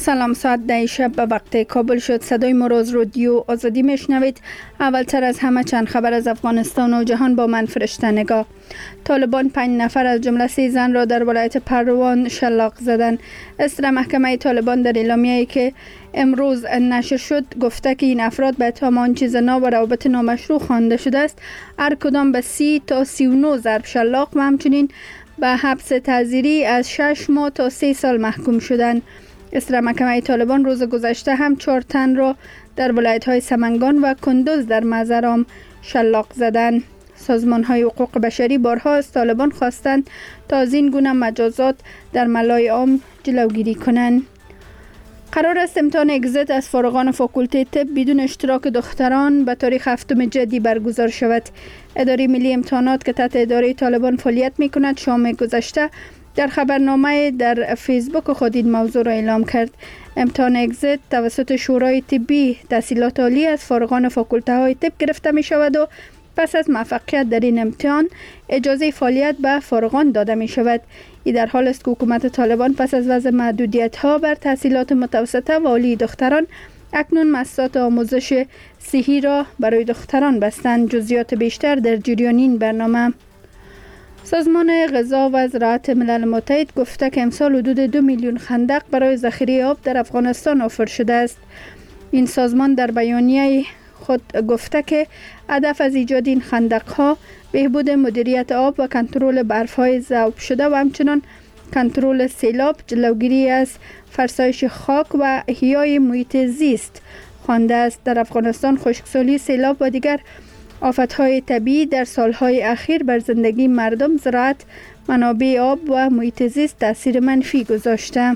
سلام، ساعت 10 شب به وقت کابل شد. صدای ما را از رادیو آزادی میشنوید. اولتر از همه چند خبر از افغانستان و جهان با من فرشته نگاه. طالبان 5 نفر از جمله 3 زن را در ولایت پروان شلاق زدند. اصدر محکمه طالبان در اعلامیه‌ای که امروز نشر شد گفته که این افراد به اتهام آنچه زنا و روابط نامشروع خوانده شده است هر کدام به 30 تا 39 ضرب شلاق و همچنین به حبس تعزیری از 6 ماه تا 3 سال محکوم شدند. اصدر محکمه طالبان روز گذشته هم 4 تن را در ولایت‌های سمنگان و کندوز در مزارام شلاق زدند. سازمان‌های حقوق بشری بارها از طالبان خواستند تا از این گونه مجازات در ملای عام جلوگیری کنند. قرار است امتحان اگزیت از فارغان فاکولته طب بدون اشتراک دختران به تاریخ 7 جدی برگزار شود. اداره ملی امتحانات که تحت اداره طالبان فعالیت می‌کند شام گذشته در خبرنامه در فیسبوک خود این موضوع را اعلام کرد. امتحان اگزیت توسط شورای طبی تحصیلات عالی از فارغان فاکولته های طب گرفته می شود و پس از موفقیت در این امتحان اجازه فعالیت به فارغان داده می شود. این در حال است که حکومت طالبان پس از وضع محدودیت ها بر تحصیلات متوسطه و عالی دختران اکنون مؤسسات آموزش صحی را برای دختران بستند. جزئیات بیشتر در جریان این برنامه. سازمان غذا و زراعت ملل متحد گفته که امسال حدود 2 میلیون خندق برای ذخیره آب در افغانستان آفر شده است. این سازمان در بیانیه خود گفته که هدف از ایجاد این خندق‌ها بهبود مدیریت آب و کنترل برف‌های ذوب شده و همچنین کنترل سیلاب، جلوگیری از فرسایش خاک و احیای محیط زیست خوانده است. در افغانستان خشکسالی، سیلاب و دیگر آفت‌های طبیعی در سالهای اخیر بر زندگی مردم، زراعت، منابع آب و محیط زیست تاثیر منفی گذاشته.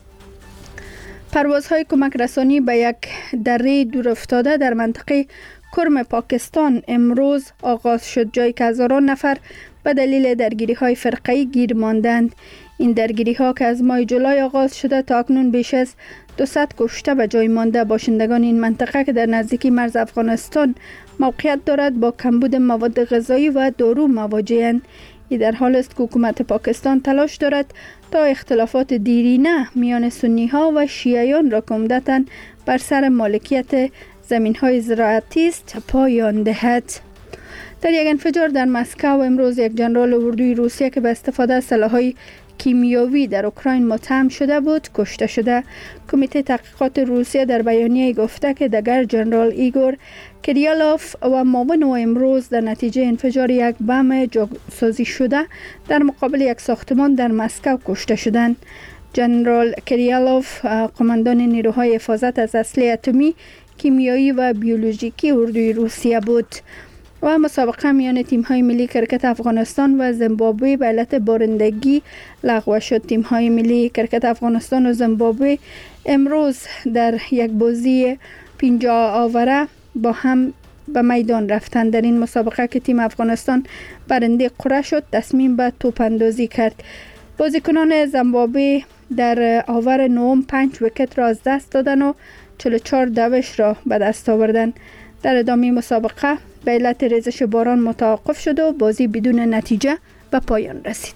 پروازهای کمک رسانی به یک دره دور افتاده در منطقه کرم پاکستان امروز آغاز شد، جایی که هزاران نفر به دلیل درگیری‌های فرقه‌ای گیر ماندند. این درگیری‌ها که از ماه جولای آغاز شده تا اکنون بیش از 200 کشته به جای مانده. باشندگان این منطقه که در نزدیکی مرز افغانستان موقعیت دارد با کمبود مواد غذایی و دارو مواجه‌اند. این در حال است که حکومت پاکستان تلاش دارد تا اختلافات دیرینه میان سنی‌ها و شیعیان را که عمدتاً بر سر مالکیت زمین‌های زراعتی است پایان دهد. در یک انفجار در مسکو امروز یک جنرال اردوی روسیه که به استفاده از سلاح‌های کیمیاوی در اوکراین متهم شده بود کشته شده. کمیته تحقیقات روسیه در بیانیه گفته که دگر جنرال ایگور کریالوف و معاون او امروز در نتیجه انفجار یک بم جاسازی شده در مقابل یک ساختمان در مسکو کشته شدند. جنرال کریالوف قماندان نیروهای حفاظت از اسلحه اتمی، کیمیایی و بیولوژیکی اردوی روسیه بود. و مسابقه میان تیم‌های ملی کرکت افغانستان و زیمبابوه به علت بارندگی لغو شد. تیم‌های ملی کرکت افغانستان و زیمبابوه امروز در یک بازی 50 آوره با هم به میدان رفتند. در این مسابقه که تیم افغانستان برنده قرعه شد تصمیم به توپ اندازی کرد. بازیکنان زیمبابوه در آور نهم 5 ویکت را از دست دادند و 44 دوش را به دست آوردند. در ادامه مسابقه به علت ریزش باران متوقف شد و بازی بدون نتیجه به پایان رسید.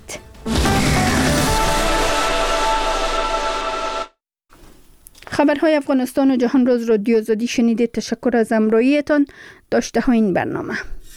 خبرهای افغانستان و جهان روز رادیو آزادی شنیدید. تشکر از همراهیتان. داشته ها این برنامه.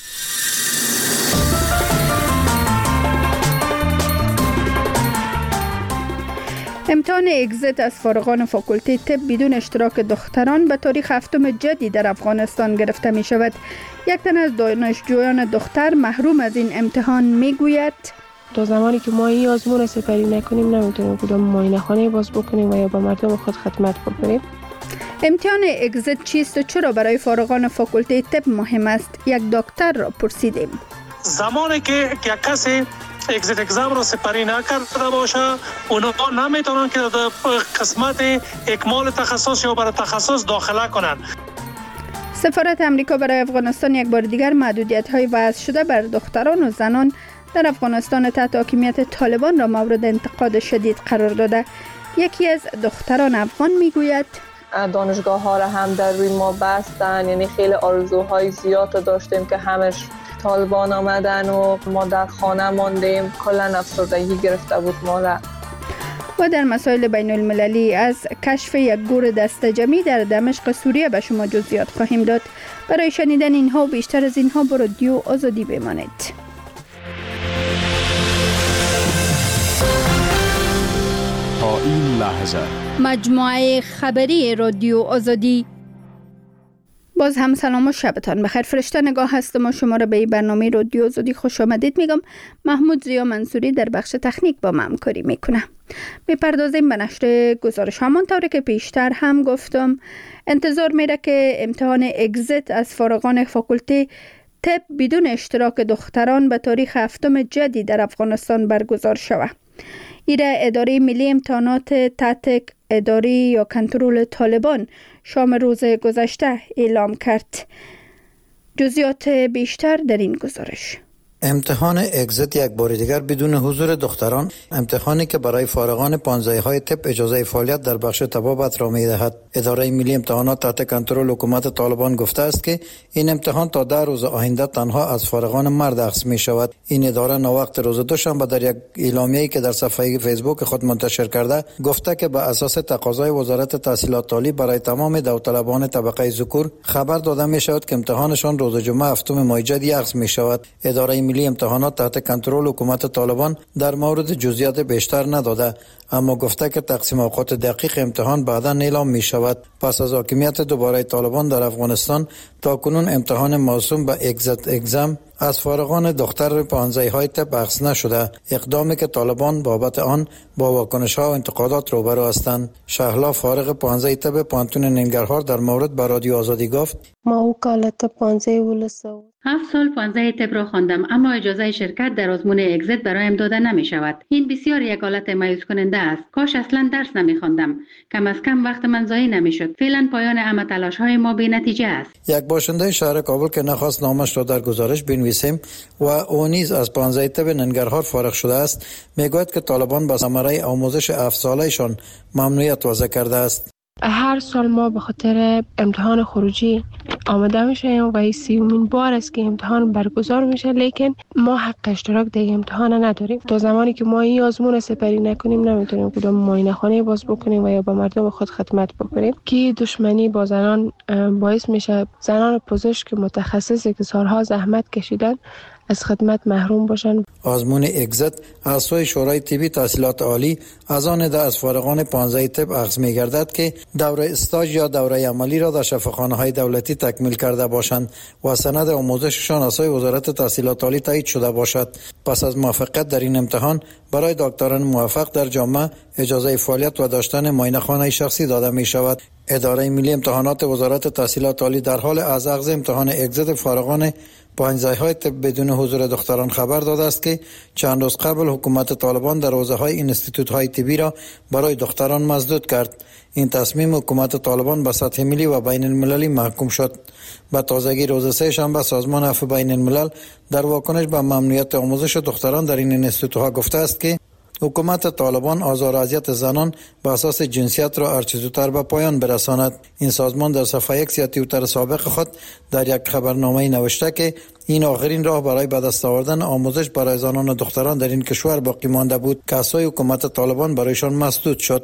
امتحان اگزیت از فارغان فاکولته طب بدون اشتراک دختران به تاریخ 7 جدی در افغانستان گرفته می شود. یک تن از دانشجویان دختر محروم از این امتحان می گوید تا زمانی که ما این آزمون سپری نکنیم نمیتونیم کدام معاینه خانه باز بکنیم و یا به مردم خود خدمت بکنیم. امتحان اگزیت چیست و چرا برای فارغان فاکولته طب مهم است؟ یک دکتر را پرسیدیم. زمانی که یک کسی اگزیت اگزام رو سپری نکرده باشه اونها نمیتونن که در قسمت اکمال تخصص یا برای تخصص داخله کنن. سفارت امریکا برای افغانستان یک بار دیگر محدودیت‌های وضع شده بر دختران و زنان در افغانستان تحت حاکمیت طالبان را مورد انتقاد شدید قرار داده. یکی از دختران افغان میگوید دانشگاه ها را هم در روی ما بستن، یعنی خیلی آرزوهای زیاد داشتیم که همش طالبان آمدن و ما در خانه ماندیم. کلا افسردگی گرفته بود ما را. و در مسائل بین المللی از کشف یک گور دسته‌جمعی در دمشق سوریه به شما جزئیات خواهیم داد. برای شنیدن اینها و بیشتر از اینها با رادیو آزادی بمانید. تا این لحظه مجموعه خبری رادیو آزادی. باز هم سلام و شبتان بخیر. فرشته نگاه هستم و شما را به این برنامه رادیو آزادی خوش آمدید میگم. محمود زیا منصوری در بخش تکنیک با ما همکاری میکنه. میپردازیم به نشر گزارش. همانطوری که پیشتر هم گفتم انتظار میره که امتحان اگزیت از فارغان فاکولته طب بدون اشتراک دختران به تاریخ 7 جدی در افغانستان برگزار شود. ایره اداره ملی امتحانات تحت اداره یا کنترل طالبان شام روز گذشته اعلام کرد. جزئیات بیشتر در این گزارش. امتحان اگزیت یک بار دیگر بدون حضور دختران، امتحانی که برای فارغان پانزدهی‌های طب اجازه فعالیت در بخش طبابت را می‌دهد. اداره ملی امتحانات تحت کنترل حکومت طالبان گفته است که این امتحان تا 10 روز آینده تنها از فارغان مرد اخذ می‌شود. این اداره ناوقت روز دوشنبه در یک اعلامیه‌ای که در صفحه فیسبوک خود منتشر کرده گفته که به اساس تقاضای وزارت تحصیلات عالی برای تمام داوطلبان طبقه ذکور خبر داده می‌شود که امتحانشان روز جمعه 7 ماه جدی اخذ می‌شود. اداره ملی امتحانات تحت کنترل حکومت طالبان در مورد جزئیات بیشتر نداده، اما گفته که تقسیم اوقات دقیق امتحان بعدا اعلام می شود. پس از حاکمیت دوباره طالبان در افغانستان تاکنون امتحان موسوم به اگزیت اگزم از فارغان دختر پانزدهی‌های طب اخذ نشده، اقدامی که طالبان بابت آن با واکنش‌ها و انتقادات روبرو هستند. شهلا فارغ 15 طب پانتون ننگرهار در مورد به رادیو آزادی گفت: ما وکالت 15 ولسو 7 سال 15 طب را خواندم، اما اجازه شرکت در آزمون اگزیت برایم داده نمی شود. این بسیار یک حالت مایوس کننده است. کاش اصلا درس نمی خواندم. کم از کم وقت من ضایع نمی شد. فعلا پایان همه تلاش های ما بی نتیجه است. یک باشنده شهر کابل که نخواست نامش را در گزارش بنویسیم و او نیز از 15 طب ننگرهار فارغ شده است، میگوید که طالبان با ثمره آموزش 7 ساله‌شان ممنوعیت وضع کرده است. هر سال ما به خاطر امتحان خروجی آماده میشیم و این 30مین بار است که امتحان برگزار میشه، لیکن ما حق اشتراک در امتحان نداریم. تا زمانی که ما این آزمون سپری نکنیم نمیتونیم کدام معاینه خانه باز بکنیم و یا به مردم خود خدمت بکنیم که دشمنی با زنان باعث میشه زنان پزشک متخصصی که سالها زحمت کشیدن از خدمت محروم باشند. آزمون اگزیت از سوی شورای طبی تحصیلات عالی از آن عده از فارغان 15 طب اخذ می‌گردد که دوره استاژ یا دوره عملی را در شفاخانه‌های دولتی تکمیل کرده باشند و سند آموزششان از سوی وزارت تحصیلات عالی تایید شده باشد. پس از موفقیت در این امتحان برای دکتران موفق در جامعه اجازه فعالیت و داشتن معاینه‌خانه شخصی داده می‌شود. اداره ملی امتحانات وزارت تحصیلات عالی در حال از اخذ امتحان اگزیت فارغان 15 طب بدون حضور دختران خبر داده است که چند روز قبل حکومت طالبان در حوزه‌های اینستیتوت‌های طبی را برای دختران مسدود کرد. این تصمیم حکومت طالبان به سطح ملی و بین المللی محکوم شد. به تازگی روز سه شنبه سازمان عفو بین الملل در واکنش به ممنوعیت آموزش دختران در این اینستیتوت‌ها گفته است که حکومت طالبان آزار و اذیت زنان به اساس جنسیت را هرچه زودتر به پایان برساند. این سازمان در صفحه یک توییتر سابق خود در یک خبرنامه نوشته که این آخرین راه برای به دست آوردن آموزش برای زنان و دختران در این کشور باقی مانده بود که از سوی حکومت طالبان برایشان مسدود شد.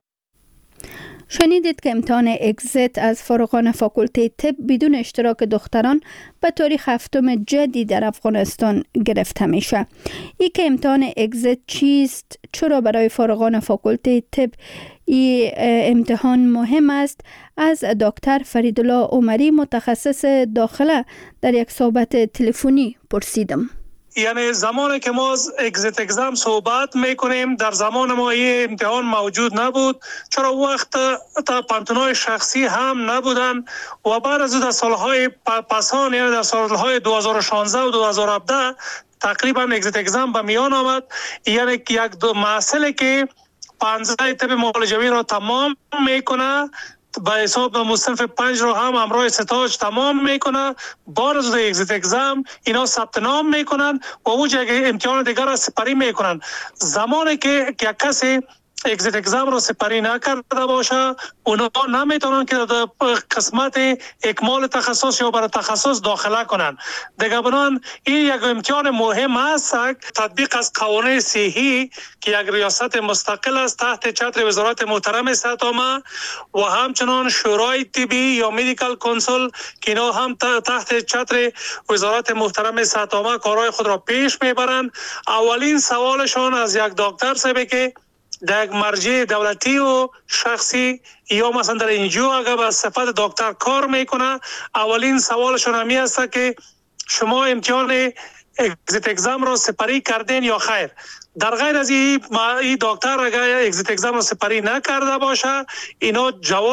شنیدید که امتحان اگزیت از فارغان فاکولته طب بدون اشتراک دختران به تاریخ 7 جدی در افغانستان گرفته میشه. ای که امتحان اگزیت چیست؟ چرا برای فارغان فاکولته طب این امتحان مهم است؟ از دکتر فریدالله عمری متخصص داخله در یک صحبت تلفنی پرسیدم. یعنی زمانی که ما از اگزیت اگزام صحبت میکنیم در زمان ما این امتحان موجود نبود، چرا وقت تا پانتونای شخصی هم نبودن و بعد از در سالهای پسان یعنی در سالهای 2016 و 2017 تقریبا اگزیت اگزام به میان آمد. یعنی یک دو مسئله که 15 طب معالجوی را تمام میکنه به حساب مصنف 5 رو هم همراه ستاج تمام میکنه، بعد از اگزیت اگزام اینا ثبت نام میکنن و اوج امتحان دیگر را سپری میکنن. زمانی که یک کسی اگزیت اگزم رو سپری نکرده باشه اونا نمیتونن که در قسمت اکمال تخصص یا برای تخصص داخله کنن. دیگه بنان این یک امتحان مهم است، تطبیق از قوانین صحی که یک ریاست مستقل است تحت چتر وزارت محترم صحت عامه و همچنان شورای طبی یا مدیکال کونسل که اینا هم تحت چتر وزارت محترم صحت عامه کارهای خود را پیش میبرند. اولین سوالشان از یک دکتر صاحبه که در یک مرجع دولتی و شخصی یا مثلا در انجیو اگر به صفت دکتر کار میکنه، اولین سوالشون همی است که شما امتحان اگزیت اگزم را سپری کردین یا خیر. در غیر از این دکتر اگر اگزیت اگزم را سپری نکرده باشه اینا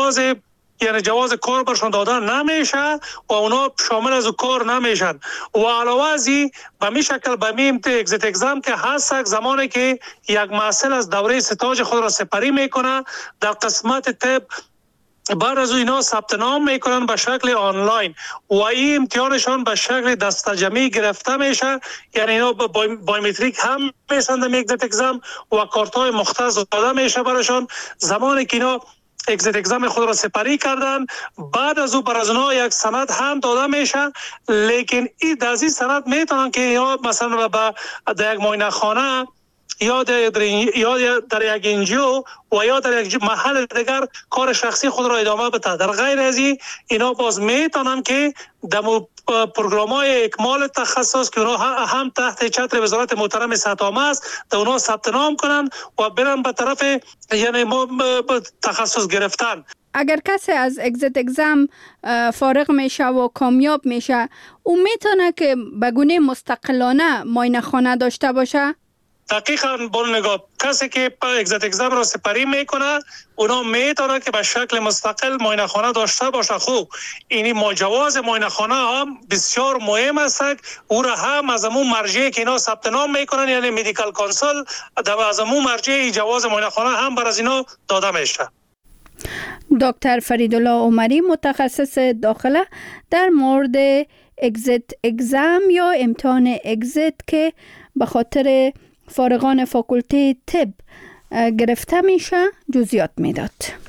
جواز کار برشان دادن نمیشه و اونا شامل از کار نمیشن. و علاوه از این به می شکل به می اگزیت اگزم که هست زمانی که یک محصل از دوره استاج خود را سپری میکنه در قسمت طب بعد از اینا ثبت نام میکنن به شکل آنلاین و این امتحانشان به شکل دستجمعی گرفته میشه، یعنی اینا بایومتریک هم میشن در اگزیت اگزم و کارت های مختص داده میشه برشان. زمانی که اینا اگزیت اگزم خود را سپری کردن بعد از او بر از اونا یک سند هم داده میشه، لیکن این در این سند میتونن که یا مثلا در یک معاینه خانه یا در یک انجیو و یا در یک محل دیگر کار شخصی خود را ادامه بده. در غیر از این اینا باز میتونن که در پروگرام‌های اکمال تخصص که اونا هم تحت چتر وزارت محترم صحت عامه است در اونا ثبت نام کنن و برن به طرف یعنی تخصص گرفتن. اگر کسی از اگزیت اگزم فارغ میشه و کامیاب میشه او میتونه که به گونه مستقلانه معاینه خانه داشته باشه؟ دقیقاً بون نگاه کسی که اگزیت اگزم را سپری میکنه اونا میتونه که به شکل مستقل معاینه خانه داشته باشه. خوب اینی جواز معاینه خانه هم بسیار مهم است، او را هم از امون مرجعی که اینا ثبت نام میکنن یعنی مدیکال کونسل از امون مرجع جواز معاینه خانه هم بر از اینا داده میشه. دکتر فریدالله عمری متخصص داخله در مورد اگزیت اگزم یا امتحان اگزیت که به خاطر فارغان فاکولته طب گرفته میشه جزئیات میداد.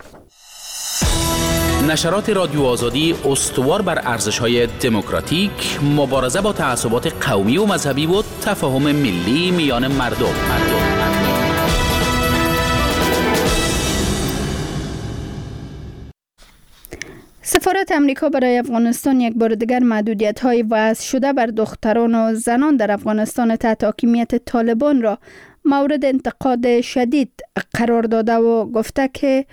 نشرات رادیو آزادی استوار بر ارزش‌های دموکراتیک، مبارزه با تعصبات قومی و مذهبی و تفاهم ملی میان مردم. سفارت امریکا برای افغانستان یک بار دیگر محدودیت‌های وضع شده بر دختران و زنان در افغانستان تحت حاکمیت طالبان را مورد انتقاد شدید قرار داده و گفته که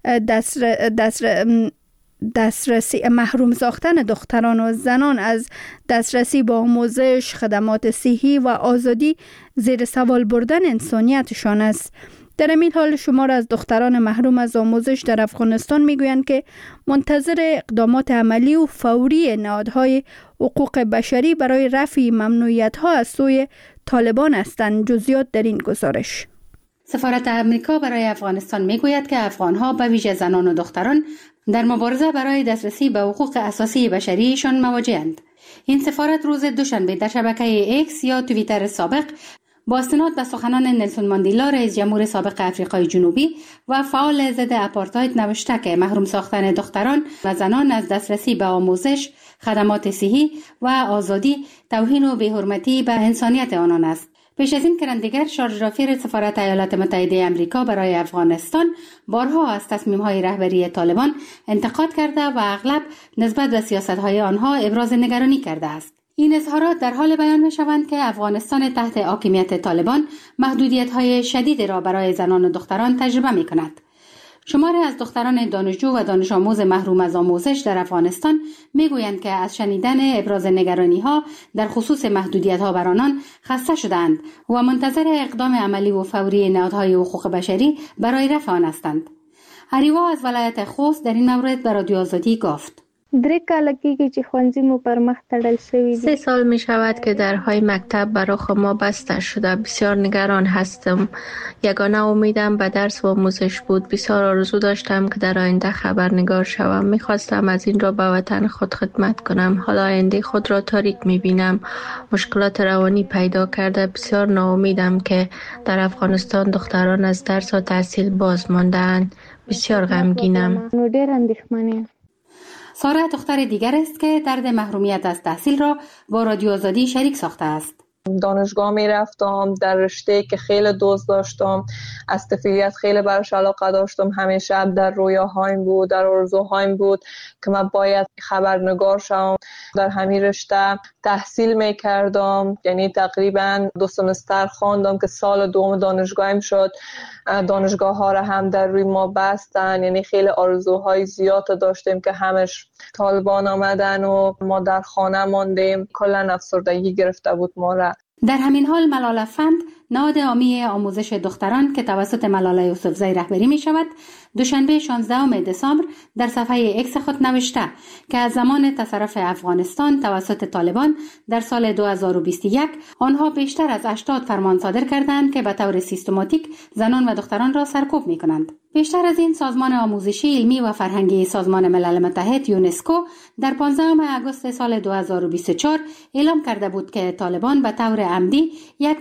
دسترسی محروم ساختن دختران و زنان از دسترسی به آموزش، خدمات صحی و آزادی زیر سوال بردن انسانیتشان است. در این حال شمار از دختران محروم از آموزش در افغانستان میگویند که منتظر اقدامات عملی و فوری نهادهای حقوق بشری برای رفع ممنوعیت‌ها از سوی طالبان هستند. جزئیات در این گزارش. سفارت امریکا برای افغانستان میگوید که افغان‌ها به ویژه زنان و دختران در مبارزه برای دسترسی به حقوق اساسی بشریشان مواجه‌اند. این سفارت روز دوشنبه در شبکه ایکس یا توییتر سابق با استناد به سخنان نلسون ماندیلا رئیس جمهور سابق آفریقای جنوبی و فعال ضد آپارتاید نوشته که محروم ساختن دختران و زنان از دسترسی به آموزش، خدمات صحی و آزادی توهین و بی‌حرمتی به انسانیت آنان است. پیش از این کرندگر شارژ رافیر سفارت ایالات متحده آمریکا برای افغانستان بارها از تصمیم‌های رهبری طالبان انتقاد کرده و اغلب نسبت به سیاست‌های آنها ابراز نگرانی کرده است. این اظهارات در حال بیان می‌شوند که افغانستان تحت حاکمیت طالبان محدودیت‌های شدید را برای زنان و دختران تجربه می‌کند. شماری از دختران دانشجو و دانش آموز محروم از آموزش در افغانستان میگویند که از شنیدن ابراز نگرانی‌ها در خصوص محدودیت‌ها بر آنان خسته شدند و منتظر اقدام عملی و فوری نهادهای حقوق بشری برای رفع آن هستند. اریوا از ولایت خوست در این مورد به رادیو آزادی گفت: 3 کاله کېږي چې ښوونځي مو پر مخ تړل شوی دی. 3 سال می شود که درهای مکتب برای ما بسته شده. بسیار نگران هستم. یگانه امیدم به درس و آموزش بود. بسیار آرزو داشتم که در آینده خبرنگار شوم. میخواستم از این را به وطن خود خدمت کنم. حالا آینده خود را تاریک میبینم. مشکلات روانی پیدا کرده. بسیار ناامیدم که در افغانستان دختران از درس و تحصیل باز مانده‌اند. بسیار غمگینم. ډېر اندېښمنه. ساره دختر دیگر است که درد محرومیت از تحصیل را با رادیو آزادی شریک ساخته است. دانشگاه می رفتم در رشته که خیلی دوست داشتم، از طفولیت خیلی براش علاقه داشتم، همیشه در رویاهایم بود، در آرزوهایم بود که من باید خبرنگار شوم. در همین رشته تحصیل می کردم، یعنی تقریبا 2 سمستر خواندم که سال دوم دانشگاهیم شد. دانشگاه ها را هم در روی ما بستن، یعنی خیلی آرزوهای زیاد داشتیم که همش طالبان آمدن و ما در خانه ماندیم. کلا افسردگی گرفته بود ما را. در همین حال ملال افند، نهاد عامی آموزش دختران که توسط ملاله یوسفزئی رهبری می شود، دوشنبه 16 دسامبر در صفحه اکس خود نوشته که از زمان تصرف افغانستان توسط طالبان در سال 2021 آنها بیشتر از 80 فرمان صادر کردند که به طور سیستماتیک زنان و دختران را سرکوب می کنند. بیشتر از این سازمان آموزشی علمی و فرهنگی سازمان ملل متحد یونسکو در 15 آگوست سال 2024 اعلام کرده بود که طالبان به طور عمدی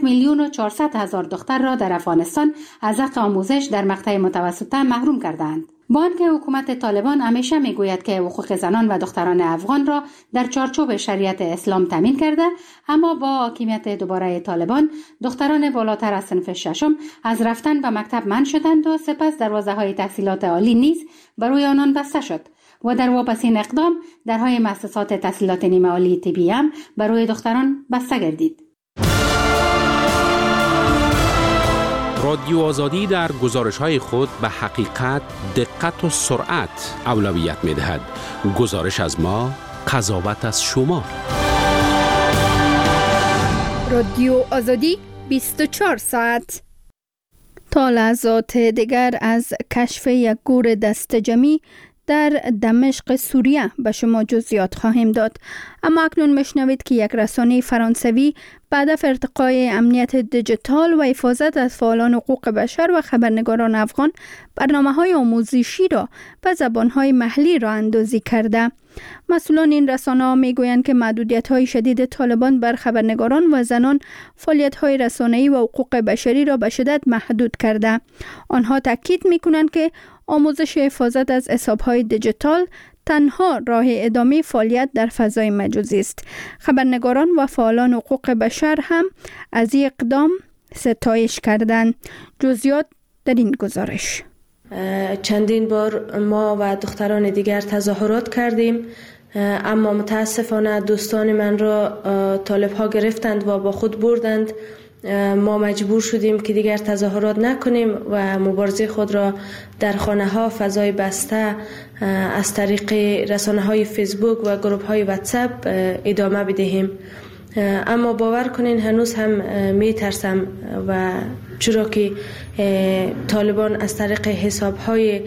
1,400,000 دختر را در افغانستان از حق آموزش در مقطع متوسطه محروم کردند. با آنکه حکومت طالبان همیشه میگوید که حقوق زنان و دختران افغان را در چارچوب شریعت اسلام تامین کرده، اما با حاکمیت دوباره طالبان دختران بالاتر از صنف ششم از رفتن به مکتب منع شدند و سپس دروازه‌های تحصیلات عالی نیز برای آنان بسته شد و در واپسین اقدام درهای مؤسسات تحصیلات نیمه عالی طبی هم برای دختران بسته گردید. رادیو آزادی در گزارش‌های خود به حقیقت، دقت و سرعت اولویت می‌دهد. گزارش از ما، قضاوت از شما. رادیو آزادی 24 ساعت. تا لحظات دیگر از کشف یک گور دست جمعی در دمشق سوریه به شما جزئیات خواهیم داد. اما اکنون میشنوید که یک رسانه فرانسوی بعد از ارتقای امنیت دیجیتال و حفاظت از فعالان حقوق بشر و خبرنگاران افغان برنامه‌های آموزشی را به زبان‌های محلی راه اندازی کرده. مسئولان این رسانه‌ها میگویند که محدودیت‌های شدید طالبان بر خبرنگاران و زنان فعالیت‌های رسانه‌ای و حقوق بشری را به شدت محدود کرده. آنها تاکید می‌کنند که آموزش حفاظت از حساب‌های دیجیتال تنها راه ادامه فعالیت در فضای مجازی است. خبرنگاران و فعالان حقوق بشر هم از این اقدام ستایش کردند. جزئیات در این گزارش. چندین بار ما و دختران دیگر تظاهرات کردیم، اما متاسفانه دوستان من را طالب‌ها گرفتند و با خود بردند. ما مجبور شدیم که دیگر تظاهرات نکنیم و مبارزه خود را در خانه‌ها، فضای بسته، از طریق رسانه‌های فیسبوک و گروه‌های واتساپ ادامه بدهیم. اما باور کنین هنوز هم میترسم، و چرا که طالبان از طریق حساب‌های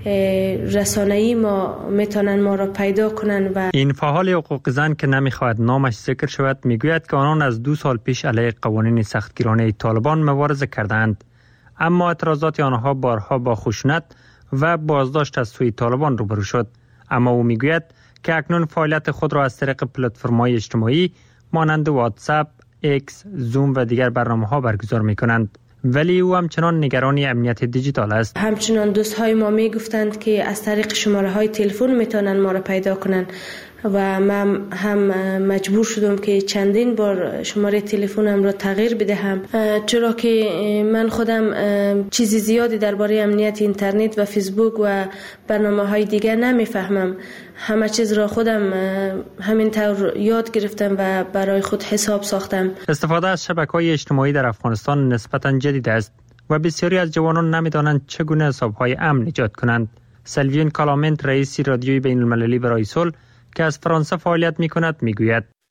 رسانه‌ای ما میتونن ما را پیدا کنن. و این فعال حقوق زن که نمیخواهد نامش ذکر شود میگوید که آنان از 2 سال پیش علیه قوانین سختگیرانه طالبان مبارزه کردند، اما اعتراضات آنها بارها با خشونت و بازداشت از سوی طالبان روبرو شد. اما او میگوید که اکنون فعالیت خود را از طریق پلتفرم‌های اجتماعی مانند واتساپ، ایکس، زوم و دیگر برنامه‌ها برگزار می‌کنند. ولی او همچنان نگرانی امنیت دیجیتال است. همچنان دوست‌های ما میگفتند که از طریق شماره‌های تلفن میتونن ما را پیدا کنن و من هم مجبور شدم که چندین بار شماره تلفنم را تغییر بدهم، چرا که من خودم چیزی زیادی درباره امنیت اینترنت و فیسبوک و برنامه‌های دیگر نمیفهمم. همه چیز را خودم همین طور یاد گرفتم و برای خود حساب ساختم. استفاده از شبکه‌های اجتماعی در افغانستان نسبتاً جدید است و بسیاری از جوانان نمی‌دانند چگونه حساب‌های امن ایجاد کنند. سلوین کالامنت، رئیس رادیوی بین‌المللی برای صلح که از فرانسه فعالیت می‌کند، می‌گوید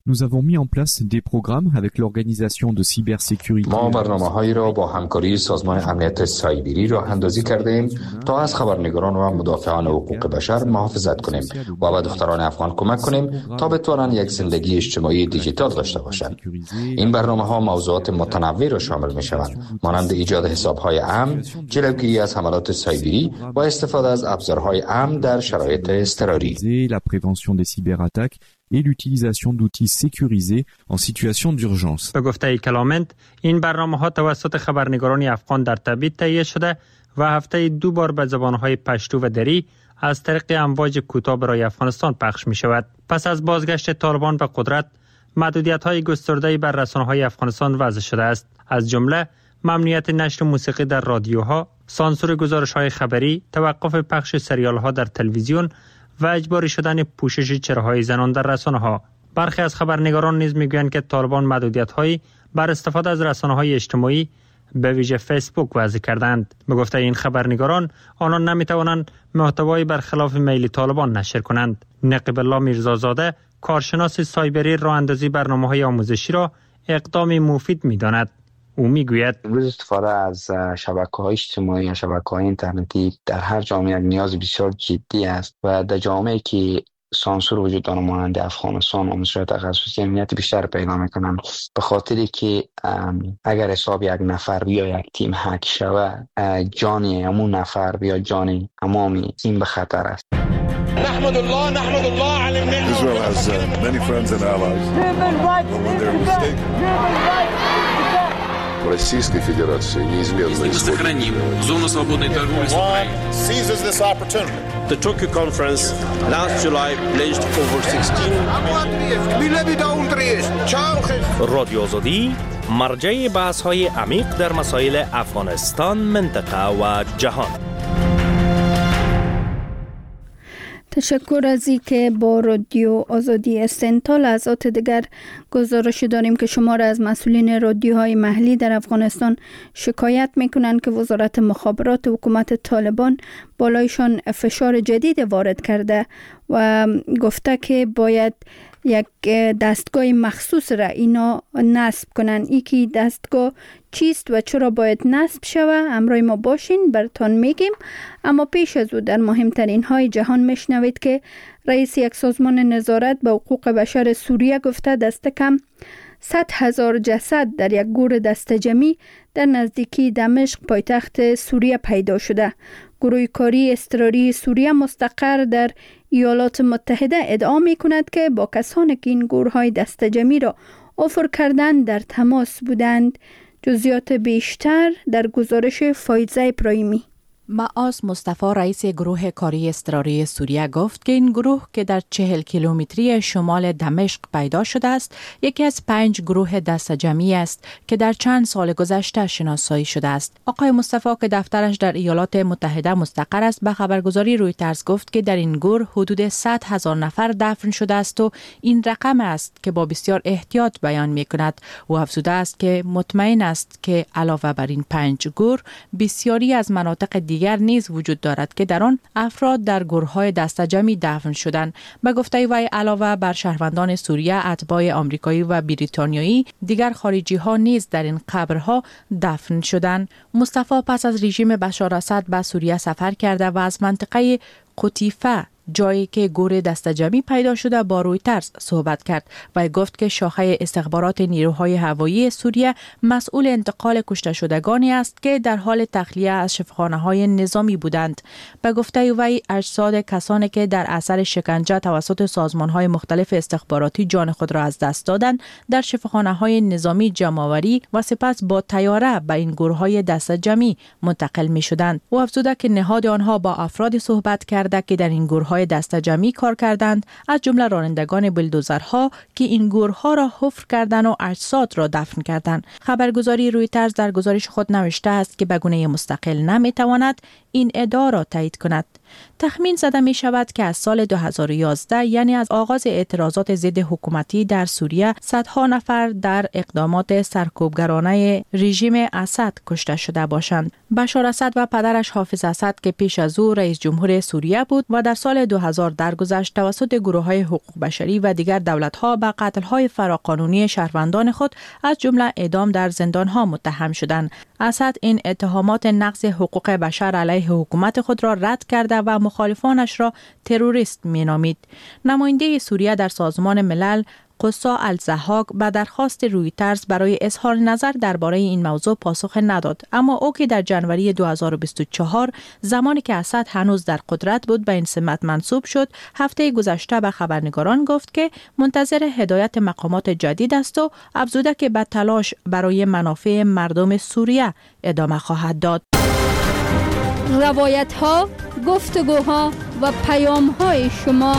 Nous avons mis en place des programmes avec l'organisation de cybersécurité. ما برنامه‌هایی را با همکاری سازمان امنیت سایبری راه اندازی کردیم تا از خبرنگاران و مدافعان حقوق بشر محافظت کنیم و به دختران افغان کمک کنیم تا بتوانند یک زندگی اجتماعی دیجیتال داشته باشند. این برنامه‌ها موضوعات متنوع را شامل می‌شوند، مانند ایجاد حساب‌های امن، جلوگیری از حملات سایبری و استفاده از ابزارهای امن در شرایط اضطراری. La prévention des cyberattaques et l'utilisation d'outils sécurisés en situation d'urgence. به گفته کلامنت، این برنامه‌ها توسط خبرنگاران افغان در تبعید تهیه شده و هفته 2 بار به زبان‌های پشتو و دری از طریق امواج کوتاه برای افغانستان پخش می‌شود. پس از بازگشت طالبان به قدرت، محدودیت‌های گسترده‌ای بر رسانه‌های افغانستان وضع شده است، از جمله ممنوعیت نشر موسیقی در رادیوها، سانسور گزارش‌های خبری، توقف پخش سریال‌ها در تلویزیون و اجباری شدن پوشش چهره‌های زنان در رسانه‌ها. برخی از خبرنگاران نیز می‌گویند که طالبان محدودیت‌هایی بر استفاده از رسانه‌های اجتماعی به ویژه فیسبوک وضع کردند. به گفته این خبرنگاران، آنان نمی‌توانند محتوای برخلاف میل طالبان نشر کنند. نقیب الله میرزازاده، کارشناس سایبری، راه‌اندازی برنامه‌های آموزشی را اقدامی مفید می‌داند. او میگوید امروز استفاده از شبکه‌های اجتماعی یا شبکه‌های اینترنتی در هر جامعه یک نیاز بسیار جدی است و در جامعه‌ای که سانسور وجود دارد مانند افغانستان آموزش تخصصی امنیت بیشتر پیدا می‌کنند، به خاطری که اگر حساب یک نفر یا یک تیم هک شود، جان همون نفر یا جان تمام تیم به خطر است. نحمد الله على النعمة. Israel has many friends and allies. When they're mistaken. Российской Федерации неизменно сохраним зону свободной торговли с Украиной. Seizes this opportunity. The Tokyo conference last July pledged over 16 رادیو آزادی مرجع بحث‌های عمیق در مسائل افغانستان، منطقه و جهان. تشکر از اینکه با رادیو آزادی هستین. تا لحظات دیگر گزارش داریم که شمار از مسئولین رادیوهای محلی در افغانستان شکایت میکنند که وزارت مخابرات حکومت طالبان بالایشان فشار جدید وارد کرده و گفته که باید یک دستگاه مخصوص را اینا نصب کنن. یکی دستگاه چیست و چرا باید نصب شود؟ همراه ما باشین، براتون میگیم. اما پیش از او در مهمترین های جهان میشنوید که رئیس یک سازمان نظارت به حقوق بشر سوریه گفته دست کم 100,000 جسد در یک گور دسته‌جمعی در نزدیکی دمشق پایتخت سوریه پیدا شده. گروه کاری اضطراری سوریه مستقر در ایالات متحده ادعا می کند که با کسانی که این گورهای دسته‌جمعی را افر کردند در تماس بودند. جزئیات بیشتر در گزارش فایزه ابراهیمی. معاذ مصطفی رئیس گروه کاری اضطراری سوریه گفت که این گروه که در 40 کیلومتری شمال دمشق پیدا شده است، یکی از 5 گروه دسته‌جمعی است که در چند سال گذشته شناسایی شده است. آقای مصطفی که دفترش در ایالات متحده مستقر است، به خبرگزاری رویترز گفت که در این گروه حدود 100,000 نفر دفن شده است و این رقم است که با بسیار احتیاط بیان می‌کند. او افزوده است که مطمئن است که علاوه بر این 5 گروه، بسیاری از مناطق دیگر نیز وجود دارد که در آن افراد در گورهای دسته‌جمعی دفن شدند. به گفته وی علاوه بر شهروندان سوریه، اتباع آمریکایی و بریتانیایی، دیگر خارجی ها نیز در این قبرها دفن شدند. مصطفی پس از رژیم بشار اسد به سوریه سفر کرده و از منطقه قطیفه، جایی که گور دسته‌جمعی پیدا شده، با رویترز صحبت کرد و گفت که شاخه استخبارات نیروهای هوایی سوریه مسئول انتقال کشته شدگانی است که در حال تخلیه از شفاخانه‌های نظامی بودند. به گفته وی اجساد کسانی که در اثر شکنجه توسط سازمان‌های مختلف استخباراتی جان خود را از دست دادند در شفاخانه‌های نظامی جمع‌آوری و سپس با طیاره به این گورهای دسته‌جمعی منتقل می‌شدند. او افزوده که نهاد آنها با افرادی صحبت کرده که در این گورهای دسته‌جمعی کار کردند، از جمله رانندگان بلدوزرها که این گورها را حفر کردند و اجساد را دفن کردند. خبرگزاری رویترز در گزارش خود نوشته است که به گونه مستقل نمی‌تواند این ادعا را تایید کند. تخمین زده می شود که از سال 2011 یعنی از آغاز اعتراضات ضد حکومتی در سوریه صدها نفر در اقدامات سرکوبگرانه رژیم اسد کشته شده باشند. بشار اسد و پدرش حافظ اسد که پیش از او رئیس جمهور سوریه بود و در سال 2000 درگذشت توسط گروه‌های حقوق بشری و دیگر دولت‌ها به قتل‌های فراقانونی شهروندان خود از جمله اعدام در زندان‌ها متهم شدند. اسد این اتهامات نقض حقوق بشر علیه حکومت خود را رد کرده و مخالفانش را تروریست می‌نامید. نماینده سوریه در سازمان ملل قصا الزحاق به درخواست رویترز برای اظهار نظر درباره این موضوع پاسخ نداد، اما او که در جنوری 2024 زمانی که اسد هنوز در قدرت بود به این سمت منصوب شد، هفته گذشته به خبرنگاران گفت که منتظر هدایت مقامات جدید است و افزوده که به تلاش برای منافع مردم سوریه ادامه خواهد داد. روایت‌ها، گفتگوها و پیام‌های شما.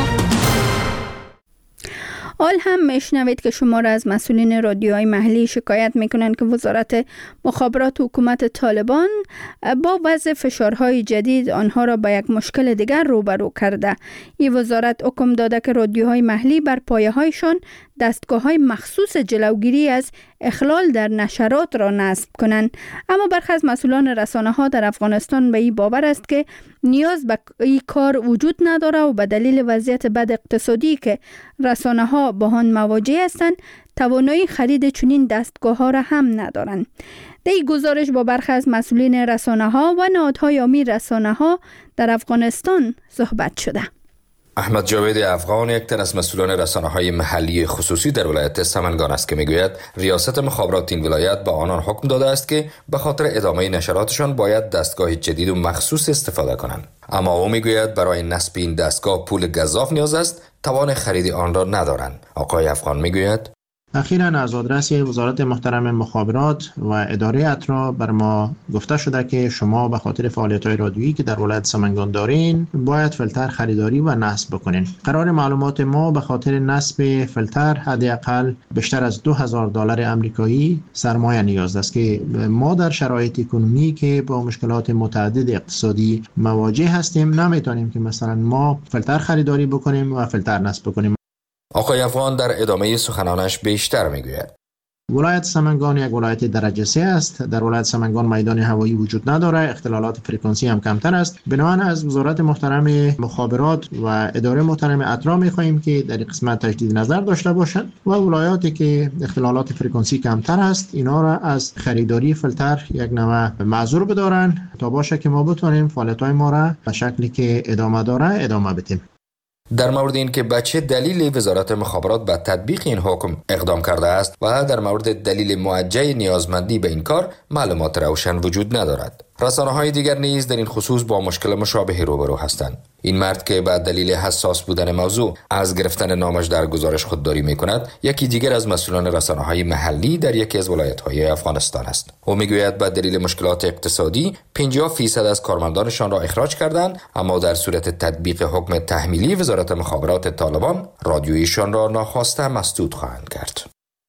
حال هم میشنوید که شماره از مسئولین رادیوهای محلی شکایت میکنند که وزارت مخابرات حکومت طالبان با وضع فشارهای جدید آنها را به یک مشکل دیگر روبرو کرده. این وزارت حکم داده که رادیوهای محلی بر پایه‌هایشان دستگاه‌های مخصوص جلوگیری از اخلال در نشرات را نصب کنند. اما برخی از مسئولان رسانه‌ها در افغانستان به این باور است که نیاز به این کار وجود نداره و به دلیل وضعیت بد اقتصادی که رسانه‌ها با آن مواجه هستند توانایی خرید چنین دستگاه‌ها را هم ندارند. در این گزارش با برخی از مسئولین رسانه‌ها و نهادهای عامی رسانه‌ها در افغانستان صحبت شده. احمد جاوید افغان یک تن از مسئولان رسانه‌های محلی خصوصی در ولایت سمنگان است که میگوید ریاست مخابرات این ولایت به آنان حکم داده است که به خاطر ادامه نشراتشان باید دستگاه جدید و مخصوص استفاده کنند. اما او میگوید برای نصب این دستگاه پول گزاف نیاز است، توان خرید آن را ندارند. آقای افغان میگوید اخیراً از آدرس وزارت محترم مخابرات و اداره اطراع بر ما گفته شده که شما به خاطر فعالیت‌های رادیویی که در ولایت سمنگان دارین باید فیلتر خریداری و نصب بکنین. قرار معلومات ما به خاطر نصب فیلتر حداقل بیشتر از $2000 آمریکایی سرمایه نیاز است که ما در شرایط اکنومی که با مشکلات متعدد اقتصادی مواجه هستیم نمیتونیم که مثلا ما فیلتر خریداری بکنیم و فیلتر نصب بکنیم. آقای افغان در ادامه سخنانش بیشتر میگوید ولایت سمنگان یک ولایت درجه 3 است. در ولایت سمنگان میدان هوایی وجود نداره، اختلالات فرکانسی هم کمتر است. بنابراین از وزارت محترم مخابرات و اداره محترم اطراع می‌خواهیم که در این قسمت تجدید نظر داشته باشند و ولایاتی که اختلالات فرکانسی کمتر است اینا را از خریداری فیلتر یک نوع معذور بدارن تا باشه که ما بتونیم فعالیت‌های ما را به شکلی که ادامه داره ادامه بدیم. در مورد این که به چه دلیل وزارت مخابرات به تطبیق این حکم اقدام کرده است و در مورد دلیل موجه نیازمندی به این کار معلومات روشن وجود ندارد. رسانه‌های دیگر نیز در این خصوص با مشکل مشابهی روبرو هستند. این مرد که به دلیل حساس بودن موضوع از گرفتن نامش در گزارش خودداری می‌کند، یکی دیگر از مسئولان رسانه‌های محلی در یکی از ولایت‌های افغانستان است. او می‌گوید به دلیل مشکلات اقتصادی 50% از کارمندانشان را اخراج کردند، اما در صورت تطبیق حکم تحمیلی وزارت مخابرات طالبان رادیویشان را ناخواسته مسدود خواهند کرد.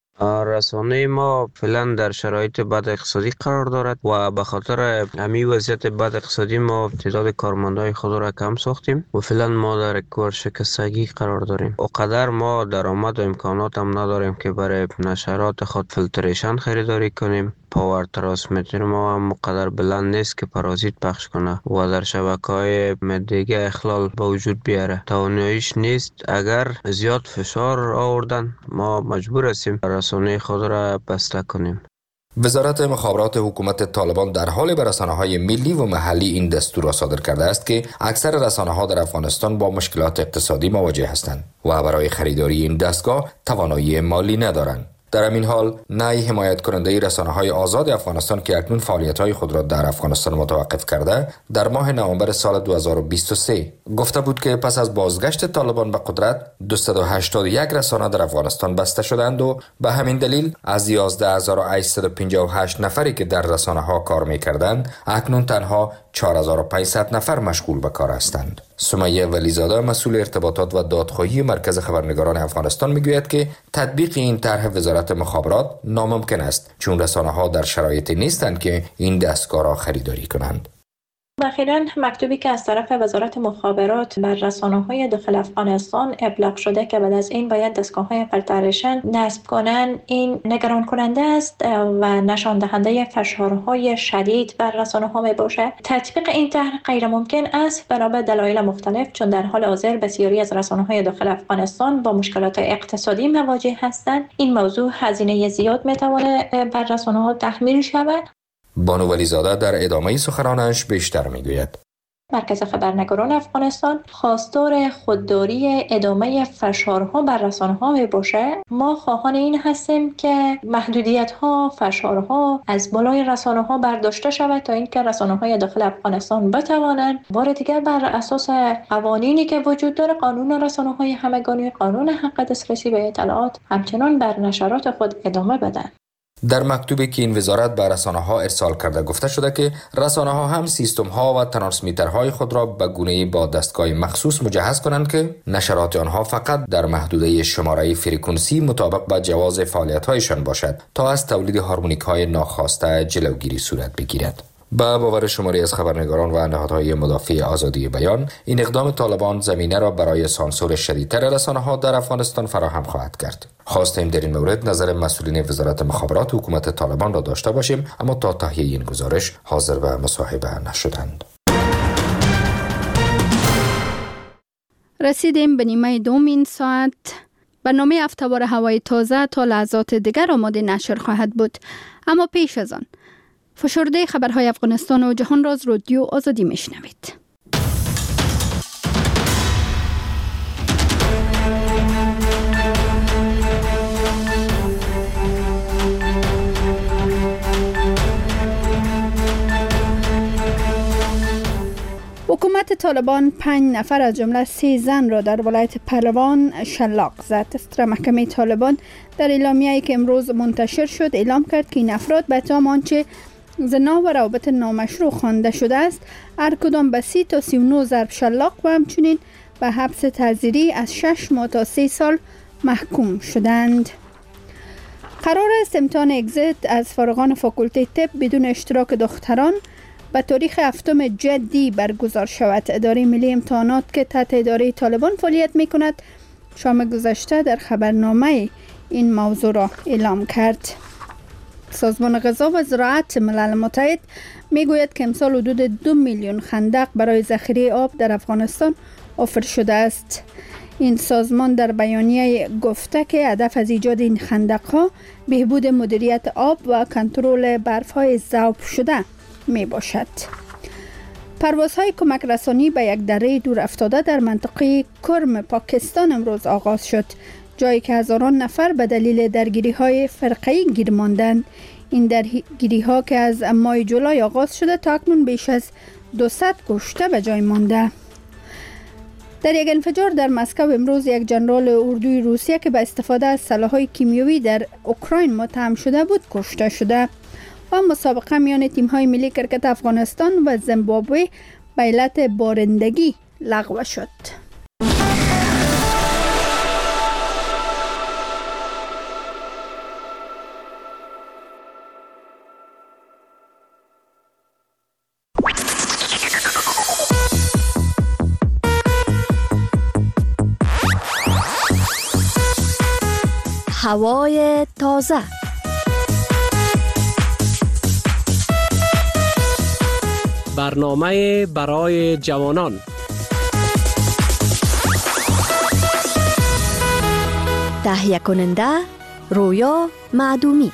رسانه ما فعلا در شرایط بد اقتصادی قرار دارد و به خاطر همین وضعیت بد اقتصادی ما تعداد کارمندای خود را کم ساختیم و فعلا ما در یک ورشکستگی قرار داریم. اقدر ما درآمد و امکانات هم نداریم که برای نشرات خود فیلتریشن خریداری کنیم. پاور ترانسمیتر ما هم مقدر بلند نیست که پارازیت پخش کنه و در شبکه‌های دیگه اخلال به وجود بیاره. تواناییش نیست. اگر زیاد فشار آوردن ما مجبور هستیم رسانه خود را بسته کنیم. وزارت مخابرات حکومت طالبان در حال به رسانه‌های ملی و محلی این دستور را صادر کرده است که اکثر رسانه‌ها در افغانستان با مشکلات اقتصادی مواجه هستند و برای خریداری این دستگاه توانایی مالی ندارند. در همین حال نای حمایت کننده رسانه‌های آزاد افغانستان که اکنون فعالیت‌های خود را در افغانستان متوقف کرده، در ماه نوامبر سال 2023 گفته بود که پس از بازگشت طالبان به قدرت 281 رسانه در افغانستان بسته شدند و به همین دلیل از 11858 نفری که در رسانه‌ها کار می‌کردند اکنون تنها 4500 نفر مشغول به کار هستند. سمیه ولیزاده مسئول ارتباطات و دادخواهی مرکز خبرنگاران افغانستان میگوید که تطبیق این طرح وزارت مخابرات ناممکن است چون رسانه‌ها در شرایطی نیستند که این دستگاه را خریداری کنند. اخیراً مکتوبی که از طرف وزارت مخابرات بر رسانه‌های داخل افغانستان ابلاغ شده که بعد از این باید دستگاه‌های فیلترشن نصب کنن، این نگران کننده است و نشان دهنده فشارهای شدید بر رسانه‌ها میباشد. تطبیق این طرح غیر ممکن است بنا به دلایل مختلف، چون در حال حاضر بسیاری از رسانه‌های داخل افغانستان با مشکلات اقتصادی مواجه هستند. این موضوع هزینه زیاد میتواند بر رسانه‌ها تحمیل شود. بانو ولیزاده در ادامه سخنانش بیشتر میگوید. مرکز خبرنگاران افغانستان خواستار خودداری ادامه فشارها بر رسانه‌ها میباشد. ما خواهان این هستیم که محدودیت‌ها، فشارها از بالای رسانه‌ها برداشته شود تا اینکه رسانه‌های داخل افغانستان بتوانند بار دیگر بر اساس قوانینی که وجود داره، قانون رسانه‌های همگانی، قانون حق دسترسی به اطلاعات، همچنان بر نشرات خود ادامه بدن. در مکتوبی که این وزارت به رسانه‌ها ارسال کرده گفته شده که رسانه‌ها هم سیستم‌ها و ترانسمیترهای خود را به گونه‌ای با دستگاه مخصوص مجهز کنند که نشرات آنها فقط در محدوده شماره فرکانسی مطابق با جواز فعالیت‌هایشان باشد تا از تولید هارمونیک‌های ناخواسته جلوگیری صورت بگیرد. با باور شماری از خبرنگاران و نهادهای مدافع آزادی بیان، این اقدام طالبان زمینه را برای سانسور شدیدتر رسانه‌ها در افغانستان فراهم خواهد کرد. خواستیم در این مورد نظر مسئولین وزارت مخابرات حکومت طالبان را داشته باشیم، اما تا تهیه این گزارش حاضر به مصاحبه نشدند. رسیدیم به نیمه دوم این ساعت. برنامه هفته‌وار هوای تازه تا لحظات دیگر آماده نشر خواهد بود، اما پیش از آن فشرده خبرهای افغانستان و جهان را از رادیو آزادی میشنوید. حکومت طالبان 5 نفر از جمله 3 زن را در ولایت پهلوان شلاق زد. استر محکمه طالبان در اعلامیه‌ای که امروز منتشر شد اعلام کرد که این افراد به اتهام آنچه زنا و روابط نامشروع خوانده شده است، هر کدام به 30 تا 39 ضرب شلاق و همچنین به حبس تعزیری از 6 ماه تا 3 سال محکوم شدند. قرار است امتحان اگزیت از فارغان فاکولته طب بدون اشتراک دختران به تاریخ 7 جدی برگزار شود. اداره ملی امتحانات که تحت اداره طالبان فعالیت می کند شام گذشته در خبرنامه این موضوع را اعلام کرد. سازمان غذا و زراعت ملل متحد می گوید که امسال حدود 2 میلیون خندق برای ذخیره آب در افغانستان آفر شده است. این سازمان در بیانیه گفته که هدف از ایجاد این خندق‌ها بهبود مدیریت آب و کنترل برف‌های ذوب شده می باشد. پروازهای کمک رسانی به یک دره دور افتاده در منطقه کرم پاکستان امروز آغاز شد، جایی که هزاران نفر به دلیل درگیری‌های فرقه‌ای گیر ماندند. این درگیری‌ها که از ماه جولای آغاز شده تا اکنون بیش از 200 کشته به جای مانده. در یک انفجار در مسکو امروز یک جنرال اردوی روسیه که به استفاده از سلاح‌های کیمیایی در اوکراین متهم شده بود کشته شده. و مسابقه میان تیم‌های ملی کرکت افغانستان و زیمبابوه به علت بارندگی لغو شد. هوای تازه. برنامه برای جوانان. تهیه کننده رویا معدومی.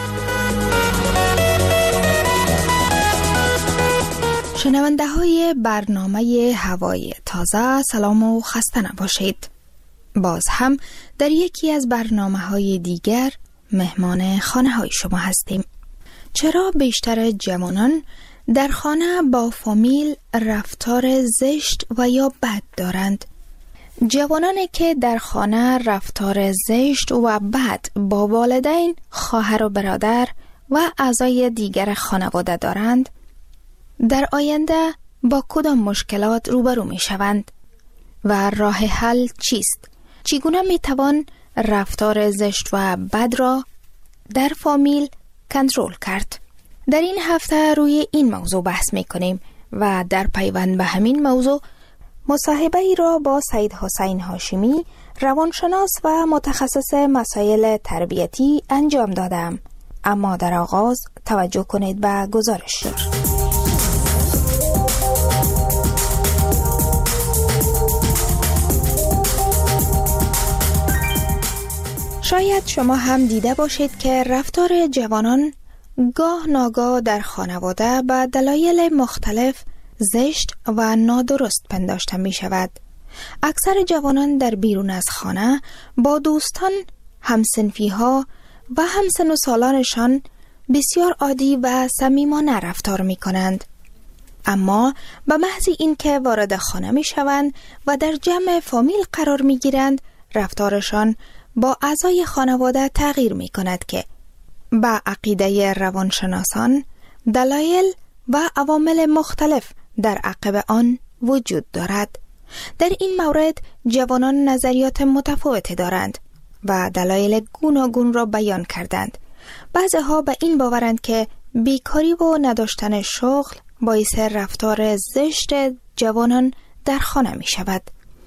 شنونده های برنامه هوای تازه، سلام و خسته نباشید. باز هم در یکی از برنامه های دیگر مهمان خانه های شما هستیم. چرا بیشتر جوانان در خانه با فامیل رفتار زشت و یا بد دارند؟ جوانانی که در خانه رفتار زشت و بد با والدین، خواهر و برادر و اعضای دیگر خانواده دارند، در آینده با کدام مشکلات روبرو می شوند و راه حل چیست؟ چگونه می توان رفتار زشت و بد را در فامیل کنترل کرد؟ در این هفته روی این موضوع بحث می کنیم و در پیوند به همین موضوع مصاحبه ای را با سید حسین هاشمی روانشناس و متخصص مسائل تربیتی انجام دادم. اما در آغاز توجه کنید به گزارش. شاید شما هم دیده باشید که رفتار جوانان گاه ناگاه در خانواده به دلایل مختلف زشت و نادرست پنداشته می شود. اکثر جوانان در بیرون از خانه با دوستان، همسنفی ها و همسن و سالانشان بسیار عادی و صمیمانه رفتار می کنند. اما به محض اینکه وارد خانه می شوند و در جمع فامیل قرار می گیرند، رفتارشان با اعضای خانواده تغییر می کند که با عقیده روانشناسان دلایل و عوامل مختلف در عقب آن وجود دارد. در این مورد جوانان نظریات متفاوتی دارند و دلایل گوناگون را بیان کردند. بعضی‌ها به این باورند که بیکاری و نداشتن شغل باعث رفتار زشت جوانان در خانه می شود.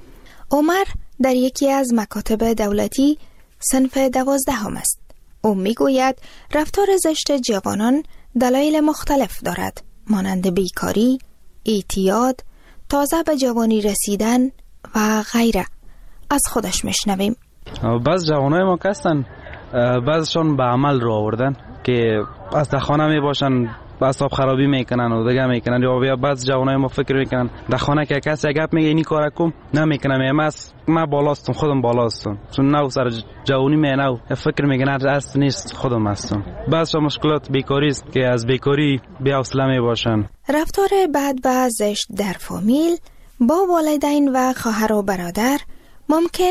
عمر در یکی از مکاتب دولتی صنف 12 است. او می گوید رفتار زشت جوانان دلایل مختلف دارد، مانند بیکاری، اعتیاد، تازه به جوانی رسیدن و غیره. از خودش میشنویم. بعض جوانای ما هستن، بعضشان به عمل رو آوردن که از در خانه می باشن اعصاب خرابی میکنن و دیگه میکنن، یا بعض جوانای ما فکر میکنن در خانه که کسی گپ میگه اینی کارا کم نمیکنم، من بالاستم، خودم بالاستم، چون نو سر جوانی نو فکر میکنن اصل نیست، خودم هستم. بعضش مشکلات بیکاری است که از بیکاری بی حوصله میباشن. رفتار بد و زشت در فامیل با والدین و خواهر و برادر ممکن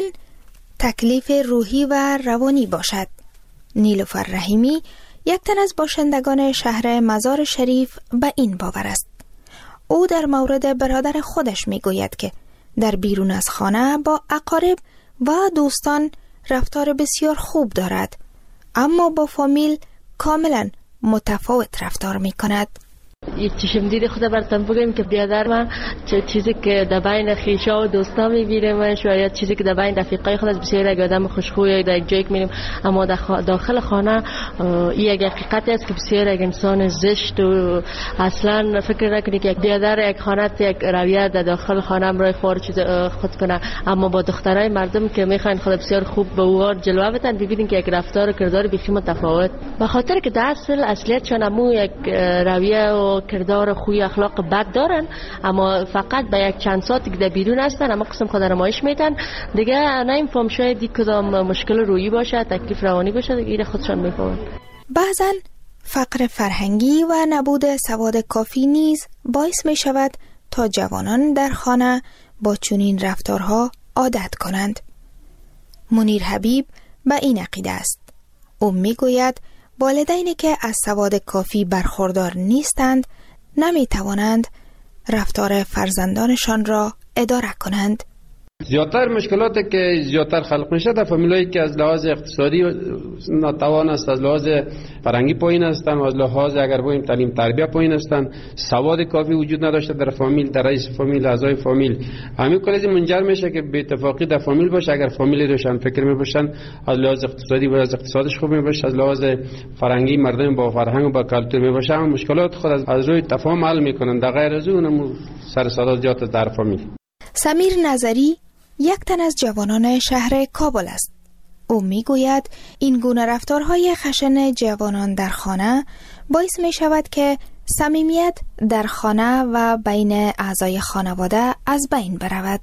تکلیف روحی و روانی باشد. نیلوفر رحیمی یک تن از باشندگان شهر مزار شریف به این باور است. او در مورد برادر خودش می گوید که در بیرون از خانه با اقارب و دوستان رفتار بسیار خوب دارد، اما با فامیل کاملا متفاوت رفتار می کند. یک چشم دید خدا براتون بگم که بیادر من چیزی که در بین خیشا و دوستا میبینم، شاید چیزی که در بین رفیقای خود از بسیار یک آدم خوشخوی در یک جایی که میریم، اما داخل خانه این یک حقیقتی است که بسیار یک انسان زشت و اصلا فکر نکنی که یک بیادر یک خانه یک رویه در داخل خانه برای خور چیز خود کنه، اما با دخترای مردم که میخواین خود بسیار خوب به اوار جلوه بدن، ببینید که یک رفتار و کردار بیخی متفاوت، به خاطر که در اصلیتشان همون یک رویه و کردار خوی اخلاق بد دارن، اما فقط به یک چند ساعتی که در بیرون هستن اما قسم خود نمایش میدن، دیگه نمیفهم شاید دی کدام مشکل روحی باشه، تکلیف روانی باشه، دیگه خودشان میفهمن. بعضن فقر فرهنگی و نبود سواد کافی نیز باعث می شود تا جوانان در خانه با چنین رفتارها عادت کنند. منیر حبیب به این عقیده است. او می گوید والدینی که از سواد کافی برخوردار نیستند نمی توانند رفتار فرزندانشان را اداره کنند. زیادتر مشکلاتی که زیادتر خلق میشه در فامیلایی که از لحاظ اقتصادی ناتوان است، از لحاظ فرهنگی پایین هستند، از لحاظ اگر بگیم تعلیم تربیت پایین هستند، سواد کافی وجود نداشته در فامیل، در رئیس فامیل، اعضای فامیل، همین کلی منجر میشه که به اتفاقی در فامیل باشه. اگر فامیلی روشن فکر میباشن، از لحاظ اقتصادی و از اقتصادش خوب میباشه، از لحاظ فرهنگی مردم با فرهنگ و با کلتور میباشه، هم مشکلات خود از روی تفاهم حل میکنن. در غیر از اون سر صدا زیاد در فامیل. سمیر نظری یک تن از جوانان شهر کابل است. او می گوید این گونه رفتارهای خشن جوانان در خانه باعث می شود که صمیمیت در خانه و بین اعضای خانواده از بین برود.